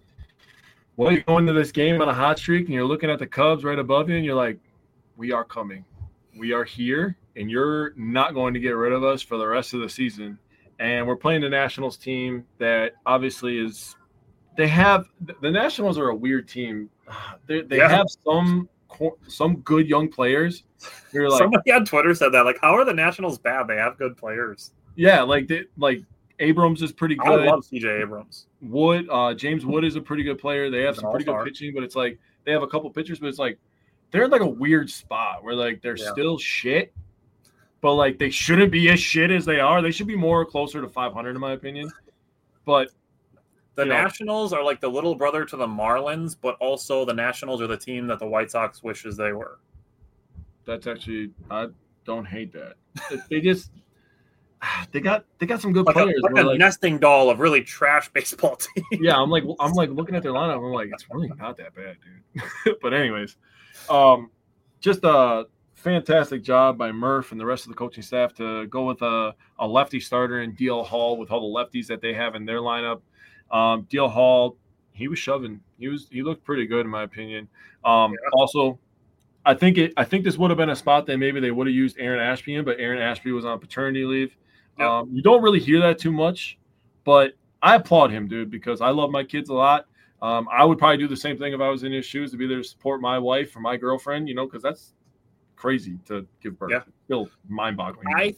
Well, you go into this game on a hot streak, and you're looking at the Cubs right above you, and you're like, we are coming. We are here, and you're not going to get rid of us for the rest of the season. And we're playing the Nationals team that obviously is – they have – the Nationals are a weird team. They, they yeah. have some some good young players. You're like, somebody on Twitter said that. Like, how are the Nationals bad? They have good players. Yeah, like they, like Abrams is pretty good. I love C J Abrams. Wood, uh, James Wood is a pretty good player. They have He's some pretty all-star. good pitching, but it's like they have a couple pitchers, but it's like they're in like a weird spot where like they're yeah. still shit, but like they shouldn't be as shit as they are. They should be more closer to five hundred in my opinion. But the you know, Nationals are like the little brother to the Marlins, but also the Nationals are the team that the White Sox wishes they were. That's actually I don't hate that. They just they got they got some good like players. A, like a like, nesting doll of really trash baseball teams. Yeah, I'm like I'm like looking at their lineup. I'm like, it's really not that bad, dude. But anyways, um, just a fantastic job by Murph and the rest of the coaching staff to go with a, a lefty starter in D L Hall with all the lefties that they have in their lineup. Um, D L Hall, he was shoving. He was he looked pretty good in my opinion. Um, yeah. Also, I think it. I think this would have been a spot that maybe they would have used Aaron Ashby in, but Aaron Ashby was on paternity leave. Yep. Um, you don't really hear that too much, but I applaud him, dude, because I love my kids a lot. Um, I would probably do the same thing if I was in his shoes to be there to support my wife or my girlfriend, you know, because that's crazy to give birth. Yeah. It's still mind-boggling. I,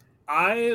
I,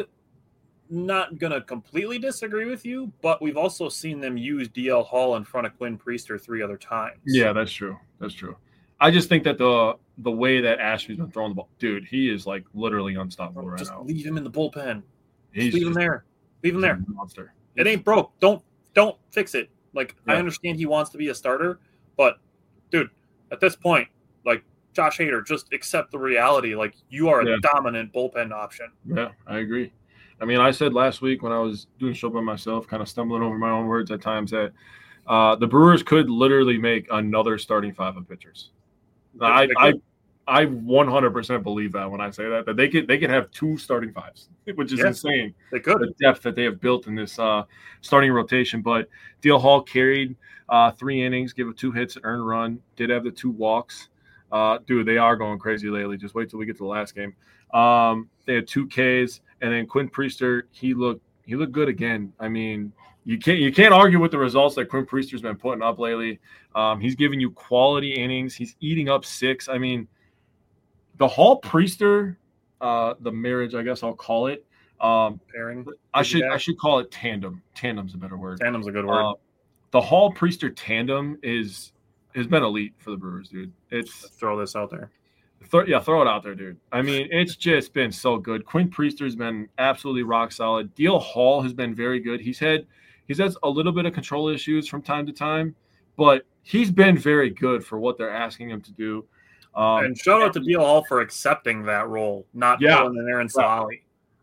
not gonna completely disagree with you, but we've also seen them use D L Hall in front of Quinn Priester three other times. Yeah, that's true. That's true. I just think that the the way that Ashby's been throwing the ball, dude, he is like literally unstoppable right just now. Just leave him in the bullpen. He's just leave just, him there. Leave him there. Monster. It ain't broke. Don't don't fix it. Like yeah. I understand he wants to be a starter, but dude, at this point, like Josh Hader, just accept the reality. Like you are a yeah. dominant bullpen option. Yeah, I agree. I mean, I said last week when I was doing the show by myself, kind of stumbling over my own words at times, that uh, the Brewers could literally make another starting five of pitchers. I, I I one hundred percent believe that when I say that, that they could they could have two starting fives, which is yeah, insane. They could. The depth that they have built in this uh, starting rotation. But D L Hall carried uh, three innings, gave up two hits, an earned run, did have the two walks. Uh, dude, they are going crazy lately. Just wait till we get to the last game. Um, they had two Ks, and then Quinn Priester, he looked he looked good again. I mean, you can't you can't argue with the results that Quinn Priester's been putting up lately. Um, he's giving you quality innings. He's eating up six. I mean, the Hall Priester, uh, the marriage, I guess I'll call it. Um, Pairing. I should I should call it tandem. Tandem's a better word. Tandem's a good word. Uh, the Hall Priester tandem is has been elite for the Brewers, dude. It's Let's throw this out there. Th- yeah, throw it out there, dude. I mean, it's just been so good. Quinn Priester's been absolutely rock solid. Dale Hall has been very good. He's had he's had a little bit of control issues from time to time, but he's been very good for what they're asking him to do. Um, and shout out to Dale Hall for accepting that role, not Yeah. pulling in Aaron Solali.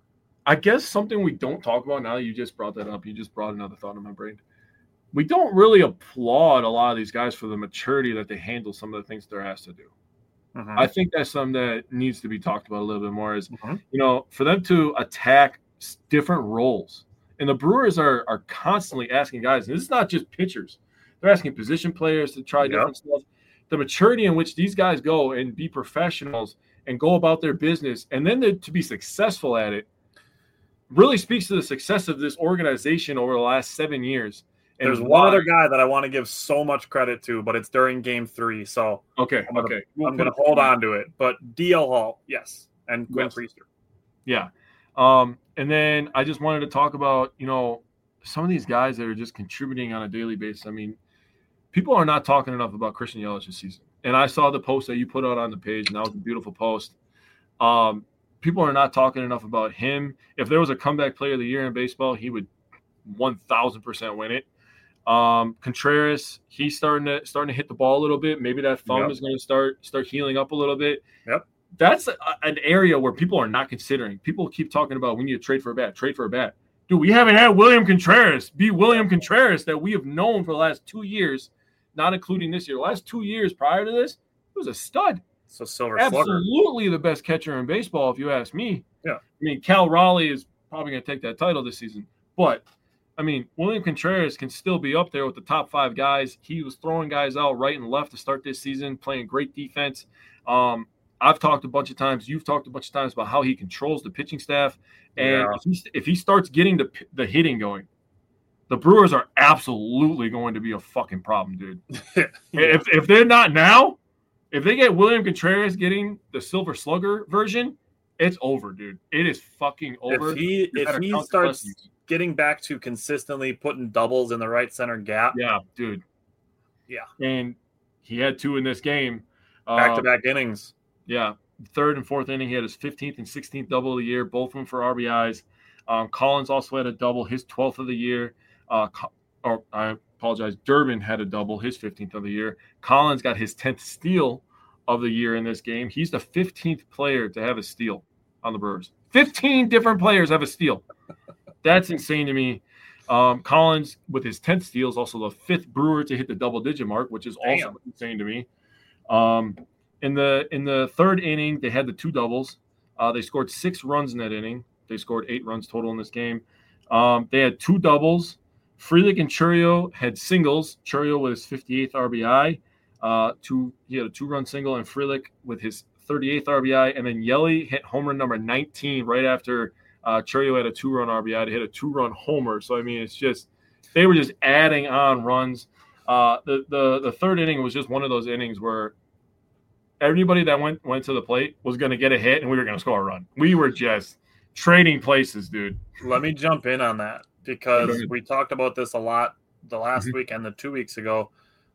I guess something we don't talk about now, you just brought that up. You just brought another thought in my brain. We don't really applaud a lot of these guys for the maturity that they handle some of the things they're asked to do. Mhm. I think that's something that needs to be talked about a little bit more is, Mhm. you know, for them to attack s- different roles. And the Brewers are are constantly asking guys, and this is not just pitchers. They're asking position players to try Yep. different stuff. The maturity in which these guys go and be professionals and go about their business, and then to, to be successful at it, really speaks to the success of this organization over the last seven years. And There's one why- other guy that I want to give so much credit to, but it's during game three. So Okay, I'm gonna, okay. I'm gonna hold on to it. But D L Hall, yes. And Quinn Yes. Priester. Yeah. Um, and then I just wanted to talk about, you know, some of these guys that are just contributing on a daily basis. I mean, people are not talking enough about Christian Yelich this season. And I saw the post that you put out on the page, and that was a beautiful post. Um, people are not talking enough about him. If there was a comeback player of the year in baseball, he would one thousand percent win it. Um, Contreras, he's starting to starting to hit the ball a little bit. Maybe that thumb Yep. is going to start start healing up a little bit. Yep. That's a, an area where people are not considering. People keep talking about we need to trade for a bat, trade for a bat. Dude, we haven't had William Contreras be William Contreras that we have known for the last two years, not including this year. The last two years prior to this, he was a stud. So Silver Slugger. Absolutely the best catcher in baseball, if you ask me. Yeah. I mean, Cal Raleigh is probably going to take that title this season. But, I mean, William Contreras can still be up there with the top five guys. He was throwing guys out right and left to start this season, playing great defense. Um, I've talked a bunch of times. You've talked a bunch of times about how he controls the pitching staff. And Yeah. if, he, if he starts getting the, the hitting going, the Brewers are absolutely going to be a fucking problem, dude. Yeah. If if they're not now, if they get William Contreras getting the Silver Slugger version, it's over, dude. It is fucking over. If he You if better he count the starts blessings. getting back to consistently putting doubles in the right center gap, Yeah, dude. Yeah. And he had two in this game. back Uh, to back innings. Yeah. Third and fourth inning, he had his fifteenth and sixteenth double of the year, both of them for R B Is. Um, Collins also had a double, his twelfth of the year. Uh, Co- or I apologize, Durbin had a double, his fifteenth of the year. Collins got his tenth steal of the year in this game. He's the fifteenth player to have a steal on the Brewers. fifteen different players have a steal. That's insane to me. Um, Collins, with his tenth steal, is also the fifth Brewer to hit the double-digit mark, which is also Damn. insane to me. Um, in the in the third inning, they had the two doubles. Uh, they scored six runs in that inning. They scored eight runs total in this game. Um, they had two doubles. Frelick and Churio had singles. Churio with his fifty-eighth R B I. Uh, two, he had a two-run single, and Frelick with his thirty-eighth R B I. And then Yelly hit home run number nineteen right after uh, Churio had a two-run R B I to hit a two-run homer. So, I mean, it's just – they were just adding on runs. Uh, the, the, the third inning was just one of those innings where everybody that went went to the plate was going to get a hit, and we were going to score a run. We were just trading places, dude. Let me jump in on that because Go ahead. we talked about this a lot the last Mhm. week and the two weeks ago.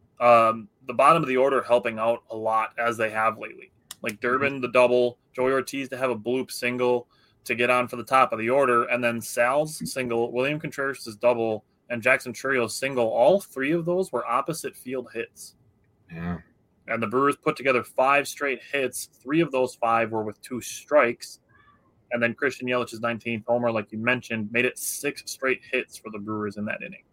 Um, the bottom of the order helping out a lot as they have lately. Like Durbin, the double, Joey Ortiz to have a bloop single to get on for the top of the order, and then Sal's single, William Contreras' double, and Jackson Churio's single. All three of those were opposite field hits. Yeah. And the Brewers put together five straight hits. Three of those five were with two strikes. And then Christian Yelich's nineteenth homer, like you mentioned, made it six straight hits for the Brewers in that inning.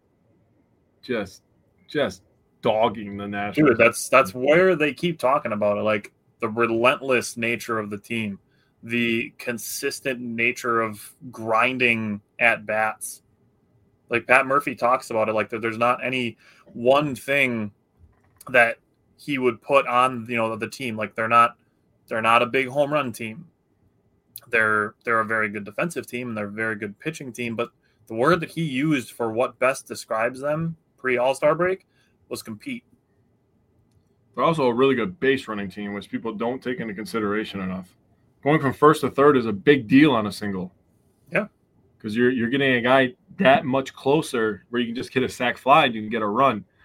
Just, just dogging the Nationals. Dude, that's that's where they keep talking about it, like the relentless nature of the team, the consistent nature of grinding at bats. Like Pat Murphy talks about it, like that there's not any one thing that he would put on, you know, the team. Like they're not they're not a big home run team. They're they're a very good defensive team and they're a very good pitching team. But the word that he used for what best describes them pre All-Star break was compete. They're also a really good base running team, which people don't take into consideration enough. Going from first to third is a big deal on a single. Yeah. Because you're you're getting a guy that much closer where you can just hit a sac fly and you can get a run.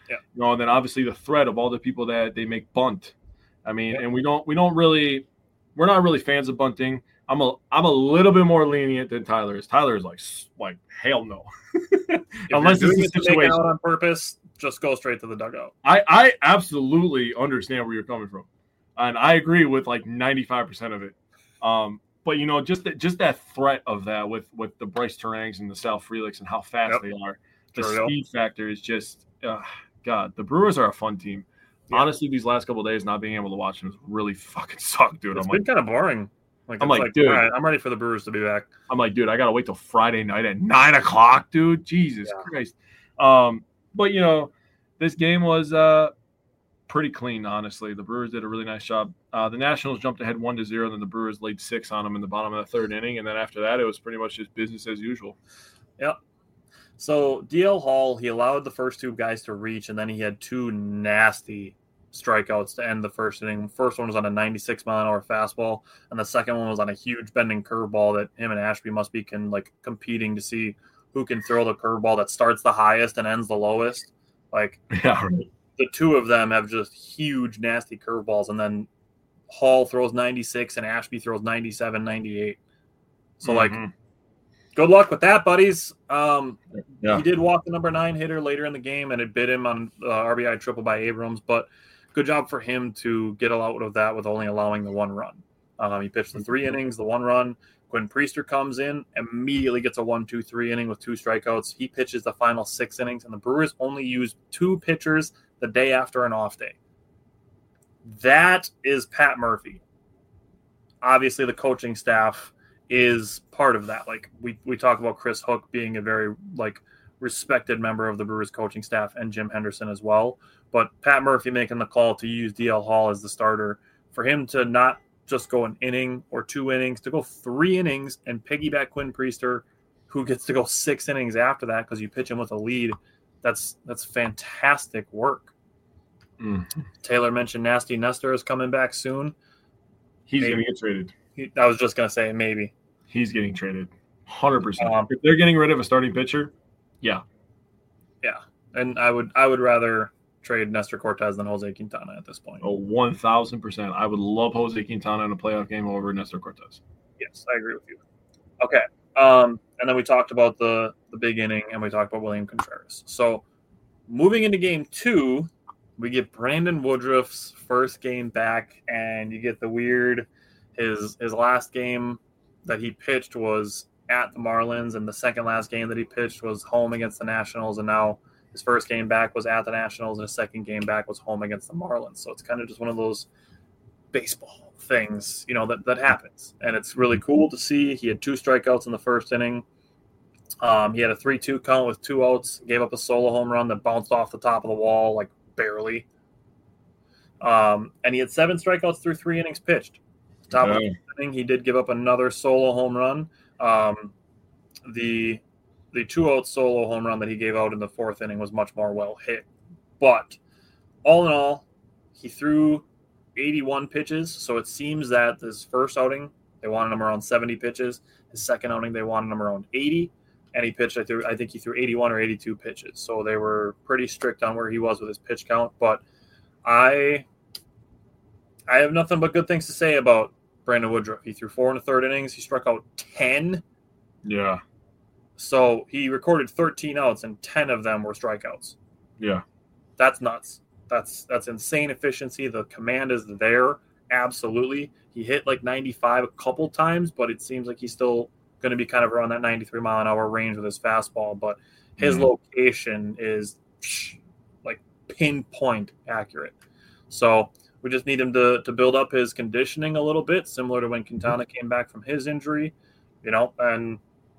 Yeah. You know, and then obviously the threat of all the people that they make bunt. I mean, Yeah. and we don't we don't really we're not really fans of bunting. I'm a I'm a little bit more lenient than Tyler is. Tyler is like like hell no. Unless you're it's doing a it to make situation. out on purpose, just go straight to the dugout. I, I absolutely understand where you're coming from. And I agree with like ninety-five percent of it. Um, but, you know, just that, just that threat of that with, with the Bryce Terangs and the Sal Freliks and how fast Yep. they are, the Sure speed factor is just, uh, God, the Brewers are a fun team. Yeah. Honestly, these last couple of days, not being able to watch them has really fucking sucked, dude. It's I'm been like, kind of boring. Like, I'm it's like, dude. all right, I'm ready for the Brewers to be back. I'm like, dude, I gotta wait till Friday night at nine o'clock, dude. Jesus Yeah. Christ. Um, but you know, this game was uh pretty clean, honestly. The Brewers did a really nice job. Uh, the Nationals jumped ahead one to zero, then the Brewers laid six on them in the bottom of the third inning, and then after that, it was pretty much just business as usual. Yep. So D L Hall, he allowed the first two guys to reach, and then he had two nasty strikeouts to end the first inning. First one was on a ninety-six mile an hour fastball, and the second one was on a huge bending curveball that him and Ashby must be can like competing to see who can throw the curveball that starts the highest and ends the lowest. Like Yeah, right. the two of them have just huge nasty curveballs, and then Hall throws ninety-six and Ashby throws ninety-seven, ninety-eight. So like Mhm. good luck with that, buddies. Um, Yeah. He did walk the number nine hitter later in the game, and it bit him on uh, R B I triple by Abrams. But good job for him to get out of that with only allowing the one run. Um, he pitched the three innings, the one run. Quinn Priester comes in, immediately gets a one, two, three inning with two strikeouts. He pitches the final six innings, and the Brewers only used two pitchers the day after an off day. That is Pat Murphy. Obviously, the coaching staff is part of that. Like we, we talk about Chris Hook being a very like respected member of the Brewers coaching staff, and Jim Henderson as well. But Pat Murphy making the call to use D L Hall as the starter, for him to not just go an inning or two innings, to go three innings and piggyback Quinn Priester, who gets to go six innings after that because you pitch him with a lead. That's that's fantastic work. Mm. Taylor mentioned Nasty Nestor is coming back soon. He's Maybe. going to get traded. He, I was just going to say maybe. He's getting traded. one hundred percent. Um, if they're getting rid of a starting pitcher, yeah. Yeah, and I would I would rather trade Nestor Cortez than Jose Quintana at this point. Oh, one thousand percent. I would love Jose Quintana in a playoff game over Nestor Cortez. Yes, I agree with you. Okay, um, and then we talked about the the big inning, and we talked about William Contreras. So moving into game two, we get Brandon Woodruff's first game back, and you get the weird his his last game that he pitched was at the Marlins, and the second last game that he pitched was home against the Nationals, and now his first game back was at the Nationals, and his second game back was home against the Marlins. So it's kind of just one of those baseball things, you know, that, that happens. And it's really cool to see. He had two strikeouts in the first inning. Um, he had a three two count with two outs, gave up a solo home run that bounced off the top of the wall, like barely. Um, and he had seven strikeouts through three innings pitched. Top of the inning, he did give up another solo home run. Um, the the two-out solo home run that he gave out in the fourth inning was much more well hit. But all in all, he threw eighty-one pitches, so it seems that this first outing, they wanted him around seventy pitches. His second outing, they wanted him around eighty, and he pitched, I, threw, I think he threw eighty-one or eighty-two pitches. So they were pretty strict on where he was with his pitch count. But I, I have nothing but good things to say about Brandon Woodruff. He threw four in the third innings. He struck out ten. Yeah. So he recorded thirteen outs, and ten of them were strikeouts. Yeah. That's nuts. That's that's insane efficiency. The command is there, absolutely. He hit like ninety-five a couple times, but it seems like he's still going to be kind of around that ninety-three mile an hour range with his fastball. But his mm-hmm. location is psh, like pinpoint accurate. So we just need him to to build up his conditioning a little bit, similar to when Quintana came back from his injury, you know, and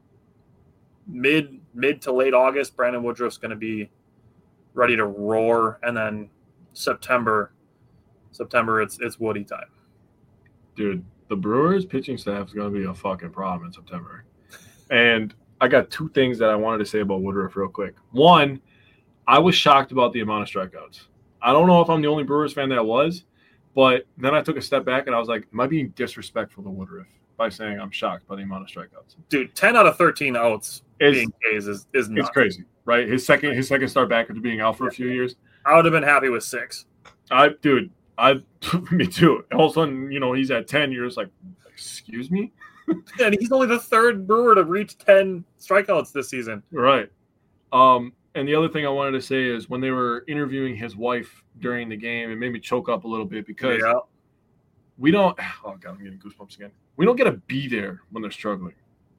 mid mid to late August, Brandon Woodruff's going to be ready to roar, and then September, September it's it's Woody time. Dude, the Brewers pitching staff is going to be a fucking problem in September. And I got two things that I wanted to say about Woodruff real quick. One, I was shocked about the amount of strikeouts. I don't know if I'm the only Brewers fan that was, but then I took a step back and I was like, am I being disrespectful to Woodruff? by saying I'm shocked by the amount of strikeouts. Dude, ten out of thirteen outs It's, being K's is, is nuts. it's crazy, right? His second his second start back after being out for a few years. I would have been happy with six. I dude, I me too. All of a sudden, you know, he's at ten. You're just like, excuse me? And he's only the third Brewer to reach ten strikeouts this season. Right. Um, and the other thing I wanted to say is when they were interviewing his wife during the game, it made me choke up a little bit because Yeah. we don't – oh, God, I'm getting goosebumps again. We don't get to be there when they're struggling.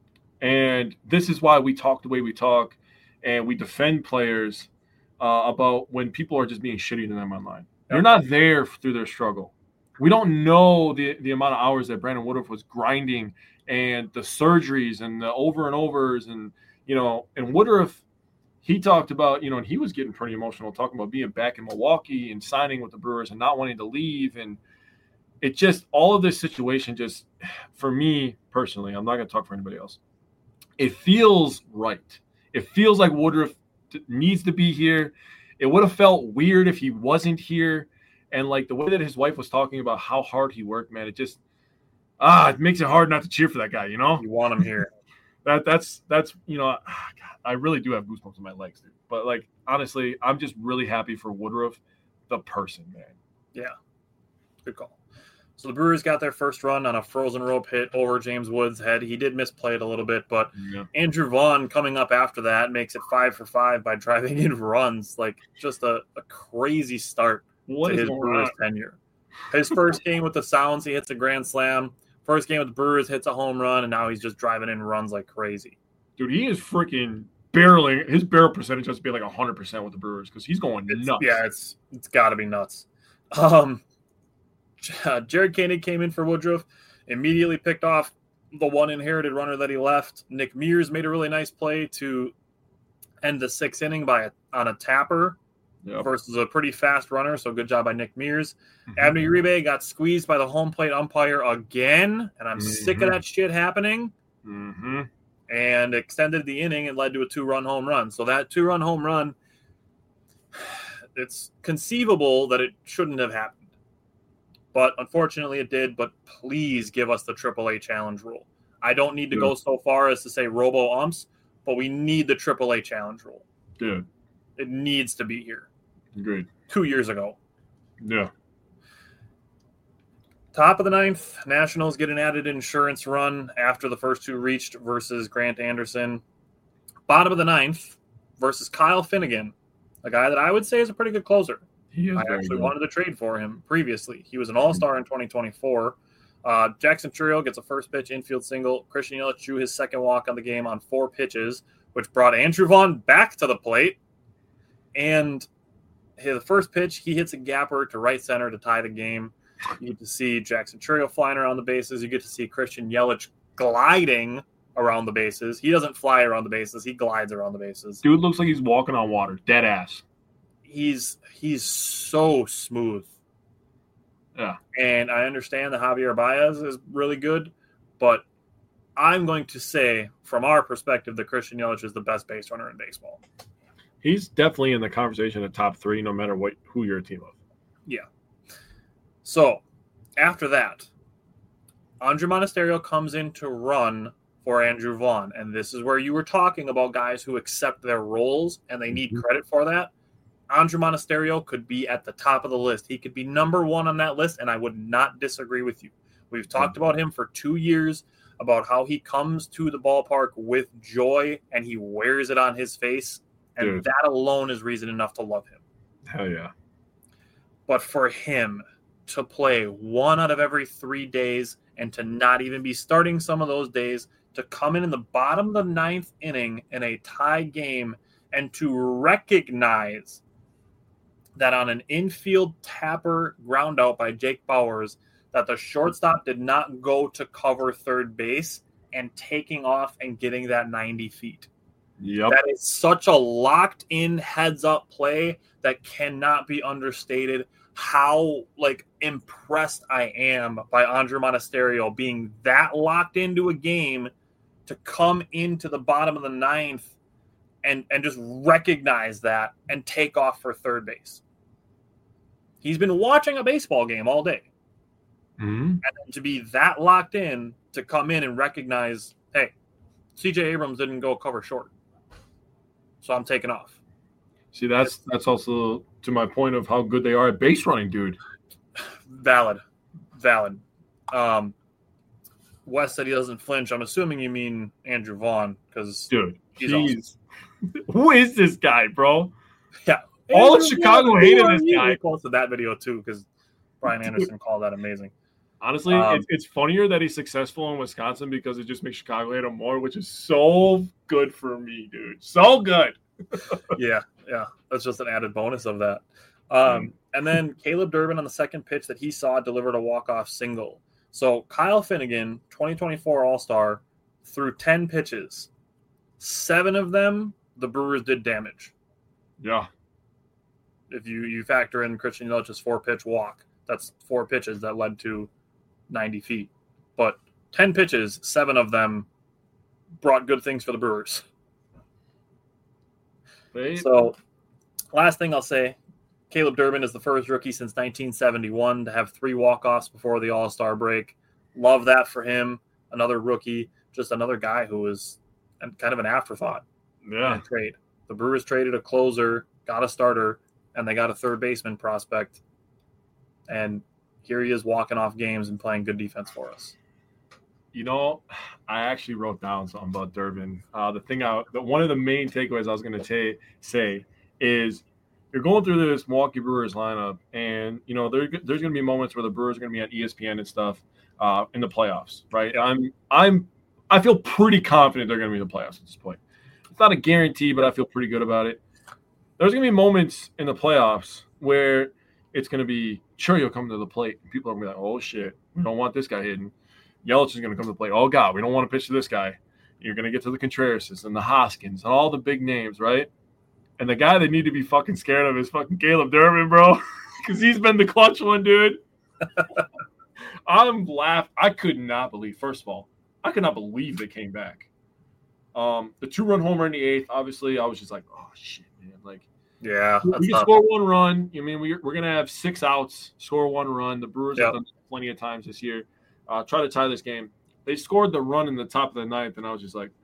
And this is why we talk the way we talk and we defend players uh, about when people are just being shitty to them online. They're not there through their struggle. We don't know the, the amount of hours that Brandon Woodruff was grinding and the surgeries and the over and overs and, you know, and Woodruff, he talked about, you know, and he was getting pretty emotional talking about being back in Milwaukee and signing with the Brewers and not wanting to leave. And it just, all of this situation just, for me personally, I'm not going to talk for anybody else. It feels right. It feels like Woodruff needs to be here. It would have felt weird if he wasn't here. And like the way that his wife was talking about how hard he worked, man, it just, ah, it makes it hard not to cheer for that guy, you know? You want him here. that That's, that's you know, ah, God, I really do have goosebumps in my legs, dude. But like, honestly, I'm just really happy for Woodruff, the person, man. Yeah. Good call. So the Brewers got their first run on a frozen rope hit over James Wood's head. He did misplay it a little bit, but Yeah. Andrew Vaughn coming up after that makes it five for five by driving in runs. Like just a, a crazy start What to is his going Brewers on? tenure. His first game with the Sounds, he hits a grand slam. First game with the Brewers, hits a home run, and now he's just driving in runs like crazy. Dude, he is freaking barreling. His barrel percentage has to be like one hundred percent with the Brewers because he's going It's, nuts. yeah, it's it's got to be nuts. Um, uh, Jared Koenig came in for Woodruff, immediately picked off the one inherited runner that he left. Nick Mears made a really nice play to end the sixth inning by a, on a tapper Yep. versus a pretty fast runner, so good job by Nick Mears. Mhm. Abner Uribe got squeezed by the home plate umpire again, and I'm sick of Mhm. that shit happening, Mm-hmm. and extended the inning and led to a two-run home run. So that two-run home run, it's conceivable that it shouldn't have happened. But unfortunately it did, but please give us the triple A challenge rule. I don't need to Yeah. go so far as to say robo-umps, but we need the triple A challenge rule. Dude, It needs to be here. agreed. Two years ago. Yeah. Top of the ninth, Nationals get an added insurance run after the first two reached versus Grant Anderson. Bottom of the ninth versus Kyle Finnegan, a guy that I would say is a pretty good closer. He is I very actually good. wanted to trade for him previously. He was an all-star in twenty twenty-four. Uh, Jackson Trio gets a first pitch infield single. Christian Yelich drew his second walk on the game on four pitches, which brought Andrew Vaughn back to the plate. And the first pitch, he hits a gapper to right center to tie the game. You get to see Jackson Trio flying around the bases. You get to see Christian Yelich gliding around the bases. He doesn't fly around the bases. He glides around the bases. Dude looks like he's walking on water. Dead ass. He's he's so smooth. Yeah. And I understand that Javier Baez is really good, but I'm going to say, from our perspective, that Christian Yelich is the best base runner in baseball. He's definitely in the conversation of top three, no matter what who you're a team of. Yeah. So, after that, Andre Monasterio comes in to run for Andrew Vaughn. And this is where you were talking about guys who accept their roles and they need Mhm. credit for that. Andre Monasterio could be at the top of the list. He could be number one on that list, and I would not disagree with you. We've talked about him for two years, about how he comes to the ballpark with joy and he wears it on his face. And Dude. that alone is reason enough to love him. Hell yeah. But for him to play one out of every three days and to not even be starting some of those days, to come in in the bottom of the ninth inning in a tie game and to recognize that on an infield tapper ground out by Jake Bowers, that the shortstop did not go to cover third base and taking off and getting that ninety feet. Yep. That is such a locked in heads up play that cannot be understated. How like impressed I am by Andre Monasterio being that locked into a game to come into the bottom of the ninth and, and just recognize that and take off for third base. He's been watching a baseball game all day. Mhm. And then to be that locked in to come in and recognize, hey, C J Abrams didn't go cover short, so I'm taking off. See, that's that's also to my point of how good they are at base running, dude. Valid, valid. Um, Wes said he doesn't flinch. I'm assuming you mean Andrew Vaughn because dude, he's awesome. Who is this guy, bro? Yeah, all of Chicago hated this guy. I posted that video too because Brian Anderson called that amazing. Honestly, um, it's, it's funnier that he's successful in Wisconsin because it just makes Chicago hate him more, which is so good for me, dude. So good. yeah, yeah. That's just an added bonus of that. Um, and then Caleb Durbin on the second pitch that he saw delivered a walk-off single. So Kyle Finnegan, twenty twenty-four All-Star, threw ten pitches. Seven of them, the Brewers did damage. Yeah. If you, you factor in Christian Yelich's four-pitch walk, that's four pitches that led to ninety feet. But ten pitches, seven of them brought good things for the Brewers. Wait. So last thing I'll say, Caleb Durbin is the first rookie since nineteen seventy-one to have three walk-offs before the All-Star break. Love that for him. Another rookie, just another guy who was kind of an afterthought. Yeah. In a trade. The Brewers traded a closer, got a starter, and they got a third baseman prospect. And here he is walking off games and playing good defense for us. You know, I actually wrote down something about Durbin. Uh, the thing I, the, one of the main takeaways I was going to say is you're going through this Milwaukee Brewers lineup, and you know there, there's going to be moments where the Brewers are going to be on E S P N and stuff uh, in the playoffs, right? Yeah. I'm, I'm, I feel pretty confident they're going to be in the playoffs at this point. It's not a guarantee, but I feel pretty good about it. There's going to be moments in the playoffs where it's going to be Chourio coming to the plate, and people are going to be like, "Oh shit, we don't want this guy hitting." Yelich is going to come to the plate. Oh, God, we don't want to pitch to this guy. You're going to get to the Contrerases and the Hoskins and all the big names, right? And the guy they need to be fucking scared of is fucking Caleb Durbin, bro, because he's been the clutch one, dude. I'm laughing. I could not believe, first of all, I could not believe they came back. Um, the two-run homer in the eighth, obviously, I was just like, oh, shit, man. Like, yeah, we can tough. score one run. I mean, we're, we're going to have six outs, score one run. The Brewers yep. have done plenty of times this year. Uh, try to tie this game. They scored the run in the top of the ninth, and I was just like,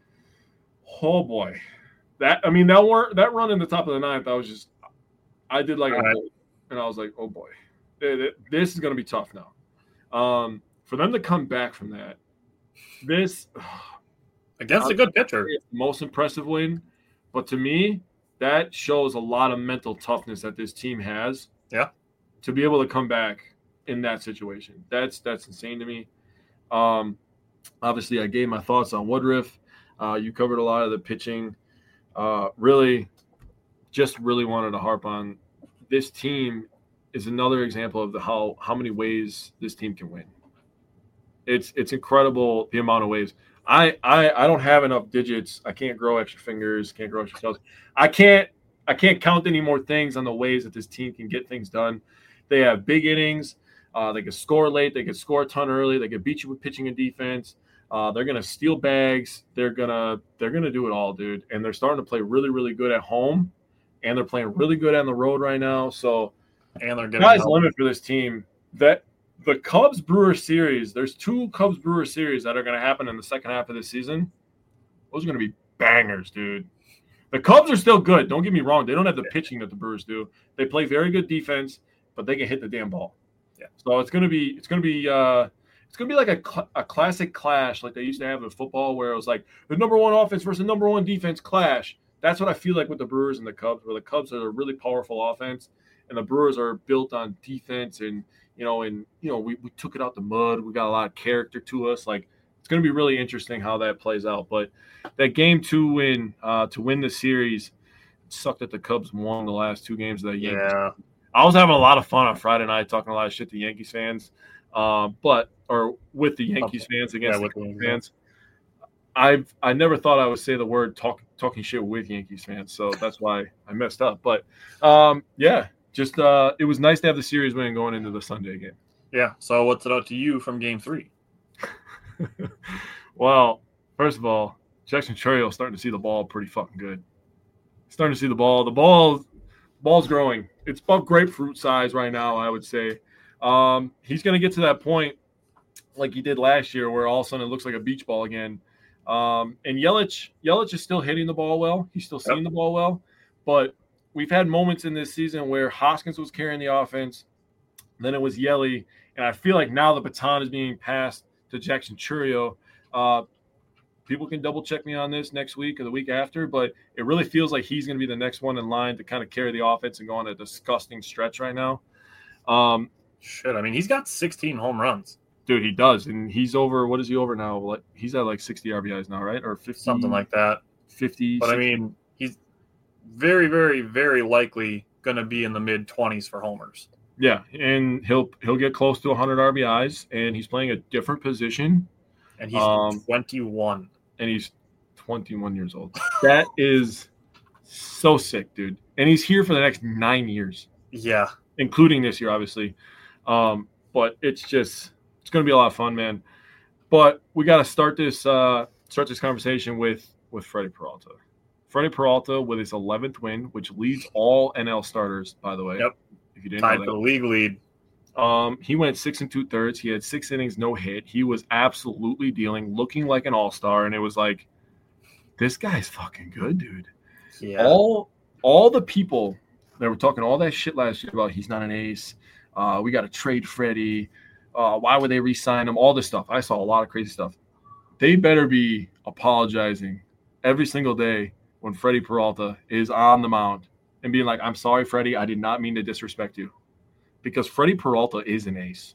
"Oh boy!" That I mean, that weren't that run in the top of the ninth. I was just, I did like, a, right. and I was like, "Oh boy, this is going to be tough now." Um, for them to come back from that, this against a good pitcher, most impressive win. But to me, that shows a lot of mental toughness that this team has. Yeah, to be able to come back in that situation. That's that's insane to me. Um, obviously, I gave my thoughts on Woodruff. Uh, you covered a lot of the pitching. Uh, really, just really wanted to harp on this team is another example of the how how many ways this team can win. It's it's incredible the amount of ways. I I, I don't have enough digits. I can't grow extra fingers. Can't grow extra toes. I can't I can't count any more things on the ways that this team can get things done. They have big innings. Uh, they can score late. They can score a ton early. They can beat you with pitching and defense. Uh, they're gonna steal bags. They're gonna they're gonna do it all, dude. And they're starting to play really really good at home, and they're playing really good on the road right now. So, and they're getting sky's help. the limit for this team. That the Cubs Brewers series. There's two Cubs Brewers series that are gonna happen in the second half of the season. Those are gonna be bangers, dude. The Cubs are still good. Don't get me wrong. They don't have the pitching that the Brewers do. They play very good defense, but they can hit the damn ball. Yeah. So it's gonna be it's gonna be uh, it's gonna be like a cl- a classic clash like they used to have in football, where it was like the number one offense versus the number one defense clash. That's what I feel like with the Brewers and the Cubs, where the Cubs are a really powerful offense, and the Brewers are built on defense. And you know, and you know, we, we took it out the mud. We got a lot of character to us. Like it's gonna be really interesting how that plays out. But that game two win uh, to win the series, it sucked that the Cubs won the last two games of that Yankees. Yeah. I was having a lot of fun on Friday night talking a lot of shit to Yankees fans, uh, but or with the Yankees fans against yeah, the with the fans. I've I never thought I would say the word talk, talking shit with Yankees fans, so that's why I messed up. But um, yeah, just uh, it was nice to have the series win going into the Sunday game. Yeah. So what's it out to you from Game Three? Well, first of all, Jackson Chourio starting to see the ball pretty fucking good. Starting to see the ball. The ball, ball's growing. It's about grapefruit size right now, I would say. Um, he's going to get to that point like he did last year, where all of a sudden it looks like a beach ball again. Um, and Yelich, Yelich is still hitting the ball well. He's still seeing yep. the ball well. But we've had moments in this season where Hoskins was carrying the offense. Then it was Yelly. And I feel like now the baton is being passed to Jackson Chourio. Uh, people can double check me on this next week or the week after, but it really feels like he's going to be the next one in line to kind of carry the offense and go on a disgusting stretch right now. Um, Shit, I mean, he's got sixteen home runs. Dude, he does. And he's over, what is he over now? Like he's at like sixty R B Is now, right? Or fifty? Something like that. fifty. But, sixty. I mean, he's very, very, very likely going to be in the mid-twenties for homers. Yeah, and he'll he'll get close to one hundred R B Is, and he's playing a different position. And he's um, twenty-one. And he's twenty-one years old. That is so sick, dude. And he's here for the next nine years. Yeah. Including this year, obviously. Um, but it's just – it's going to be a lot of fun, man. But we got to start this uh, start this conversation with, with Freddie Peralta. Freddie Peralta with his eleventh win, which leads all N L starters, by the way. Yep. If you didn't Tied know for that. the league lead. Um, he went six and two thirds. He had six innings, no hit. He was absolutely dealing, looking like an all-star, and it was like, this guy's fucking good, dude. Yeah. All all the people that were talking all that shit last year about he's not an ace. Uh, we got to trade Freddie. Uh, why would they re-sign him? All this stuff. I saw a lot of crazy stuff. They better be apologizing every single day when Freddie Peralta is on the mound and being like, I'm sorry, Freddie, I did not mean to disrespect you. Because Freddie Peralta is an ace.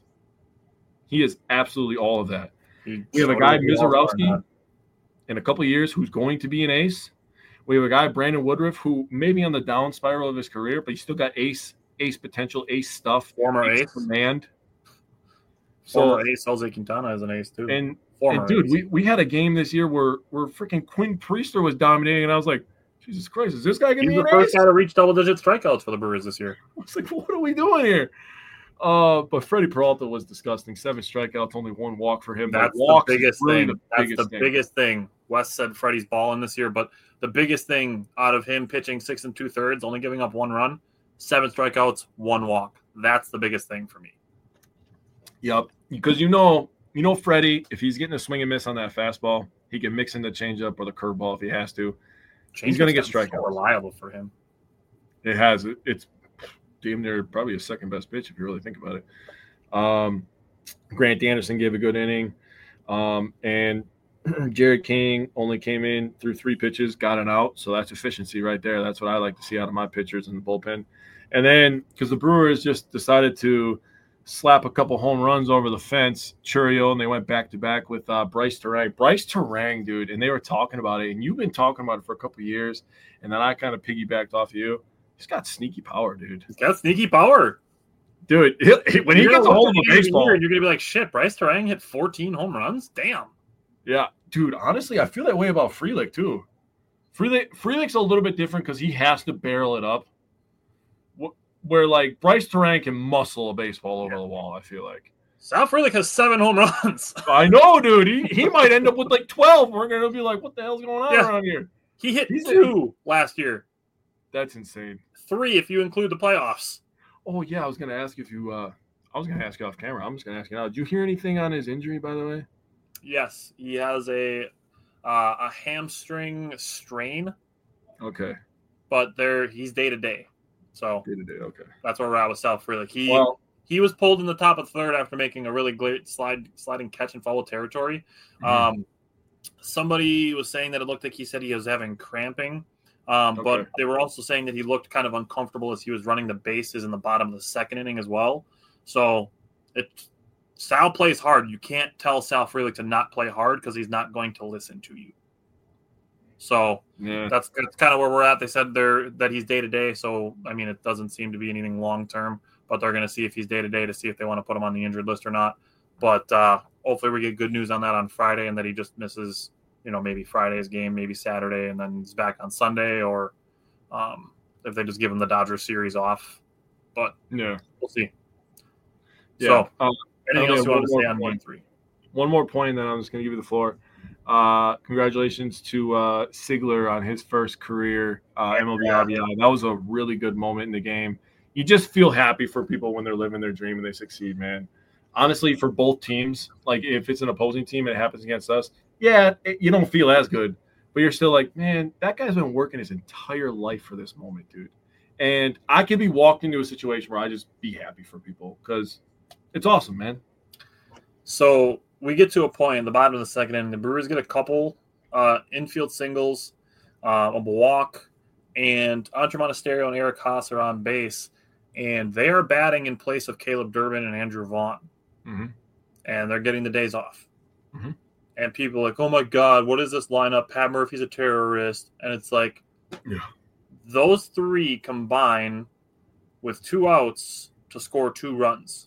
He is absolutely all of that. He we have a guy, Mizorowski, in a couple of years who's going to be an ace. We have a guy, Brandon Woodruff, who may be on the down spiral of his career, but he's still got ace ace potential, ace stuff. Former ace. Command. Former so, ace. Jose Quintana is an ace, too. And, Former and dude, ace. we, we had a game this year where, where freaking Quinn Priester was dominating, and I was like, Jesus Christ, is this guy going to be He's an the first ace? guy to reach double-digit strikeouts for the Brewers this year. I was like, what are we doing here? Uh, but Freddie Peralta was disgusting. Seven strikeouts, only one walk for him. That's the, the biggest really thing. The That's biggest the thing. biggest thing. Wes said Freddie's balling this year, but the biggest thing out of him pitching six and two-thirds, only giving up one run, seven strikeouts, one walk. That's the biggest thing for me. Yep, because you know, you know, Freddie, if he's getting a swing and miss on that fastball, he can mix in the changeup or the curveball if he has to. He's going to get strikeouts. So reliable for him. It has. It's damn near probably a second best pitch if you really think about it. Um, Grant Anderson gave a good inning, um, and Jared King only came in through three pitches, got an out. So that's efficiency right there. That's what I like to see out of my pitchers in the bullpen. And then because the Brewers just decided to slap a couple home runs over the fence, Chourio, and they went back to back with uh, Bryce Terang. Bryce Terang, dude, and they were talking about it, and you've been talking about it for a couple of years, and then I kind of piggybacked off of you. He's got sneaky power, dude. He's got sneaky power. Dude, he, he, when he gets a hold of a baseball. You're going to be like, shit, Bryce Terang hit fourteen home runs? Damn. Yeah, dude, honestly, I feel that way about Frelick, too. Frelick, Frelick's a little bit different because he has to barrel it up. Where, like, Bryce Terang can muscle a baseball over yeah. the wall, I feel like. Sal Frelick has seven home runs. I know, dude. He he might end up with, like, twelve. We're going to be like, what the hell's going on yeah. around here? He hit He's two a, last year. That's insane. Three if you include the playoffs. Oh, yeah, I was going to ask if you uh, – I was going to ask you off camera. I'm just going to ask you now. Did you hear anything on his injury, by the way? Yes. He has a uh, a hamstring strain. Okay. But there he's day-to-day. So day to day, okay. That's where we're at with Sal Frelick. He well, he was pulled in the top of the third after making a really great slide sliding catch in foul territory. Mm-hmm. Um, somebody was saying that it looked like he said he was having cramping, um, okay. but they were also saying that he looked kind of uncomfortable as he was running the bases in the bottom of the second inning as well. So it Sal plays hard. You can't tell Sal Frelick to not play hard because he's not going to listen to you. So yeah. that's, that's kind of where we're at. They said they're that he's day to day. So I mean, it doesn't seem to be anything long term, but they're going to see if he's day to day to see if they want to put him on the injured list or not. But uh, hopefully we get good news on that on Friday, and that he just misses, you know, maybe Friday's game, maybe Saturday, and then he's back on Sunday, or um, if they just give him the Dodgers series off. But yeah, we'll see. Yeah. So um, anything else you want to say on game three? One more point, and then I'm just going to give you the floor. Uh, congratulations to uh, Sigler on his first career uh, M L B R B I. That was a really good moment in the game. You just feel happy for people when they're living their dream and they succeed, man. honestly, for both teams, like if it's an opposing team and it happens against us, yeah, it, you don't feel as good, but you're still like, man, that guy's been working his entire life for this moment, dude. And I could be walked into a situation where I just be happy for people because it's awesome, man. So we get to a point in the bottom of the second inning. The Brewers get a couple uh, infield singles, uh, a walk, and Andre Monasterio and Eric Haas are on base, and they are batting in place of Caleb Durbin and Andrew Vaughn. Mm-hmm. And they're getting the days off. Mm-hmm. And people are like, oh, my God, what is this lineup? Pat Murphy's a terrorist. And it's like, yeah. Those three combine with two outs to score two runs.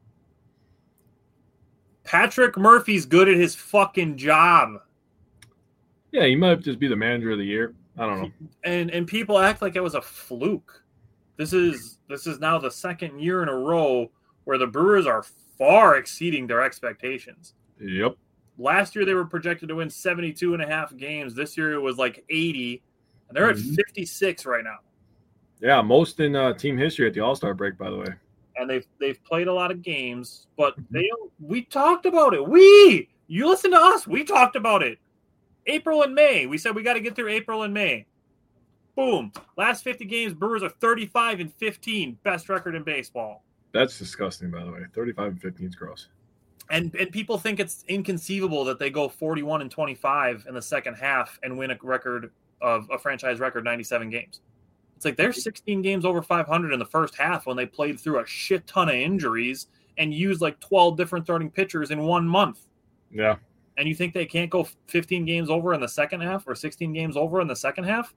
Patrick Murphy's good at his fucking job. Yeah, he might just be the manager of the year. I don't know. And and people act like it was a fluke. This is this is now the second year in a row where the Brewers are far exceeding their expectations. Yep. Last year they were projected to win seventy-two and a half games. This year it was like eighty, and they're mm-hmm. at fifty-six right now. Yeah, most in uh, team history at the All-Star break, by the way. And they've they've played a lot of games, but they we talked about it. We you listen to us. We talked about it. April and May. We said we got to get through April and May. Boom. Last fifty games, Brewers are thirty-five and fifteen. Best record in baseball. That's disgusting, by the way. thirty-five and fifteen is gross. And and people think it's inconceivable that they go forty-one and twenty-five in the second half and win a record of a franchise record ninety-seven games. It's like they're sixteen games over five hundred in the first half when they played through a shit ton of injuries and used like twelve different starting pitchers in one month. Yeah. And you think they can't go fifteen games over in the second half or sixteen games over in the second half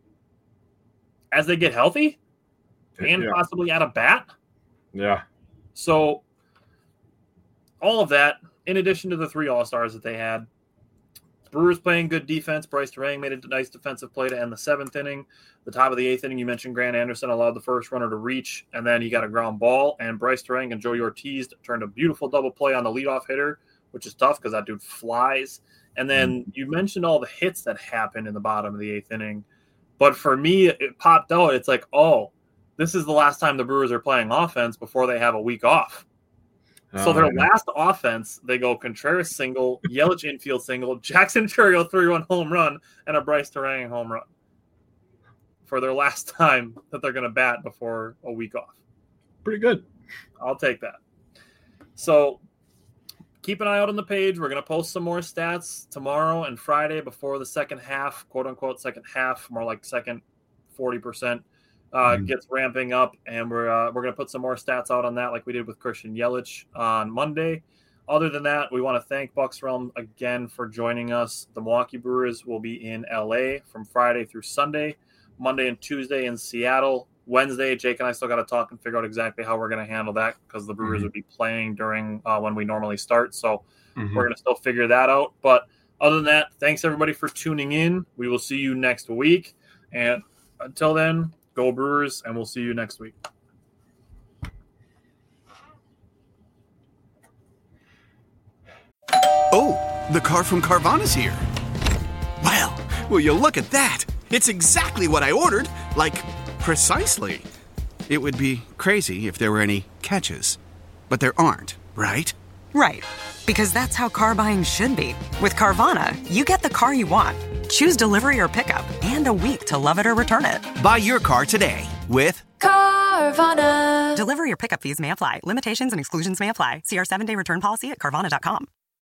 as they get healthy and yeah. possibly out of bat? Yeah. So all of that, in addition to the three All-Stars that they had, Brewers playing good defense. Bryce Terang made a nice defensive play to end the seventh inning. The top of the eighth inning, you mentioned Grant Anderson allowed the first runner to reach, and then he got a ground ball, and Bryce Terang and Joey Ortiz turned a beautiful double play on the leadoff hitter, which is tough because that dude flies. And then mm-hmm. you mentioned all the hits that happened in the bottom of the eighth inning. But for me, it popped out. It's like, oh, this is the last time the Brewers are playing offense before they have a week off. Oh, so their last offense, they go Contreras single, Yelich infield single, Jackson Chourio three-run home run, and a Bryce Terang home run for their last time that they're going to bat before a week off. Pretty good. I'll take that. So keep an eye out on the page. We're going to post some more stats tomorrow and Friday before the second half, quote-unquote second half, more like second forty percent. Uh, mm. gets ramping up, and we're uh, we're going to put some more stats out on that like we did with Christian Yelich on Monday. Other than that, we want to thank Bucks Realm again for joining us. The Milwaukee Brewers will be in L A from Friday through Sunday, Monday and Tuesday in Seattle. Wednesday, Jake and I still got to talk and figure out exactly how we're going to handle that because the Brewers mm-hmm. would be playing during uh, when we normally start. So mm-hmm. we're going to still figure that out. But other than that, thanks everybody for tuning in. We will see you next week. And until then, go Brewers, and we'll see you next week. Oh, the car from Carvana's here. Well, will you look at that? It's exactly what I ordered, like precisely. It would be crazy if there were any catches, but there aren't, right? Right, because that's how car buying should be. With Carvana, you get the car you want. Choose delivery or pickup, and a week to love it or return it. Buy your car today with Carvana. Delivery or pickup fees may apply. Limitations and exclusions may apply. See our seven-day return policy at Carvana dot com.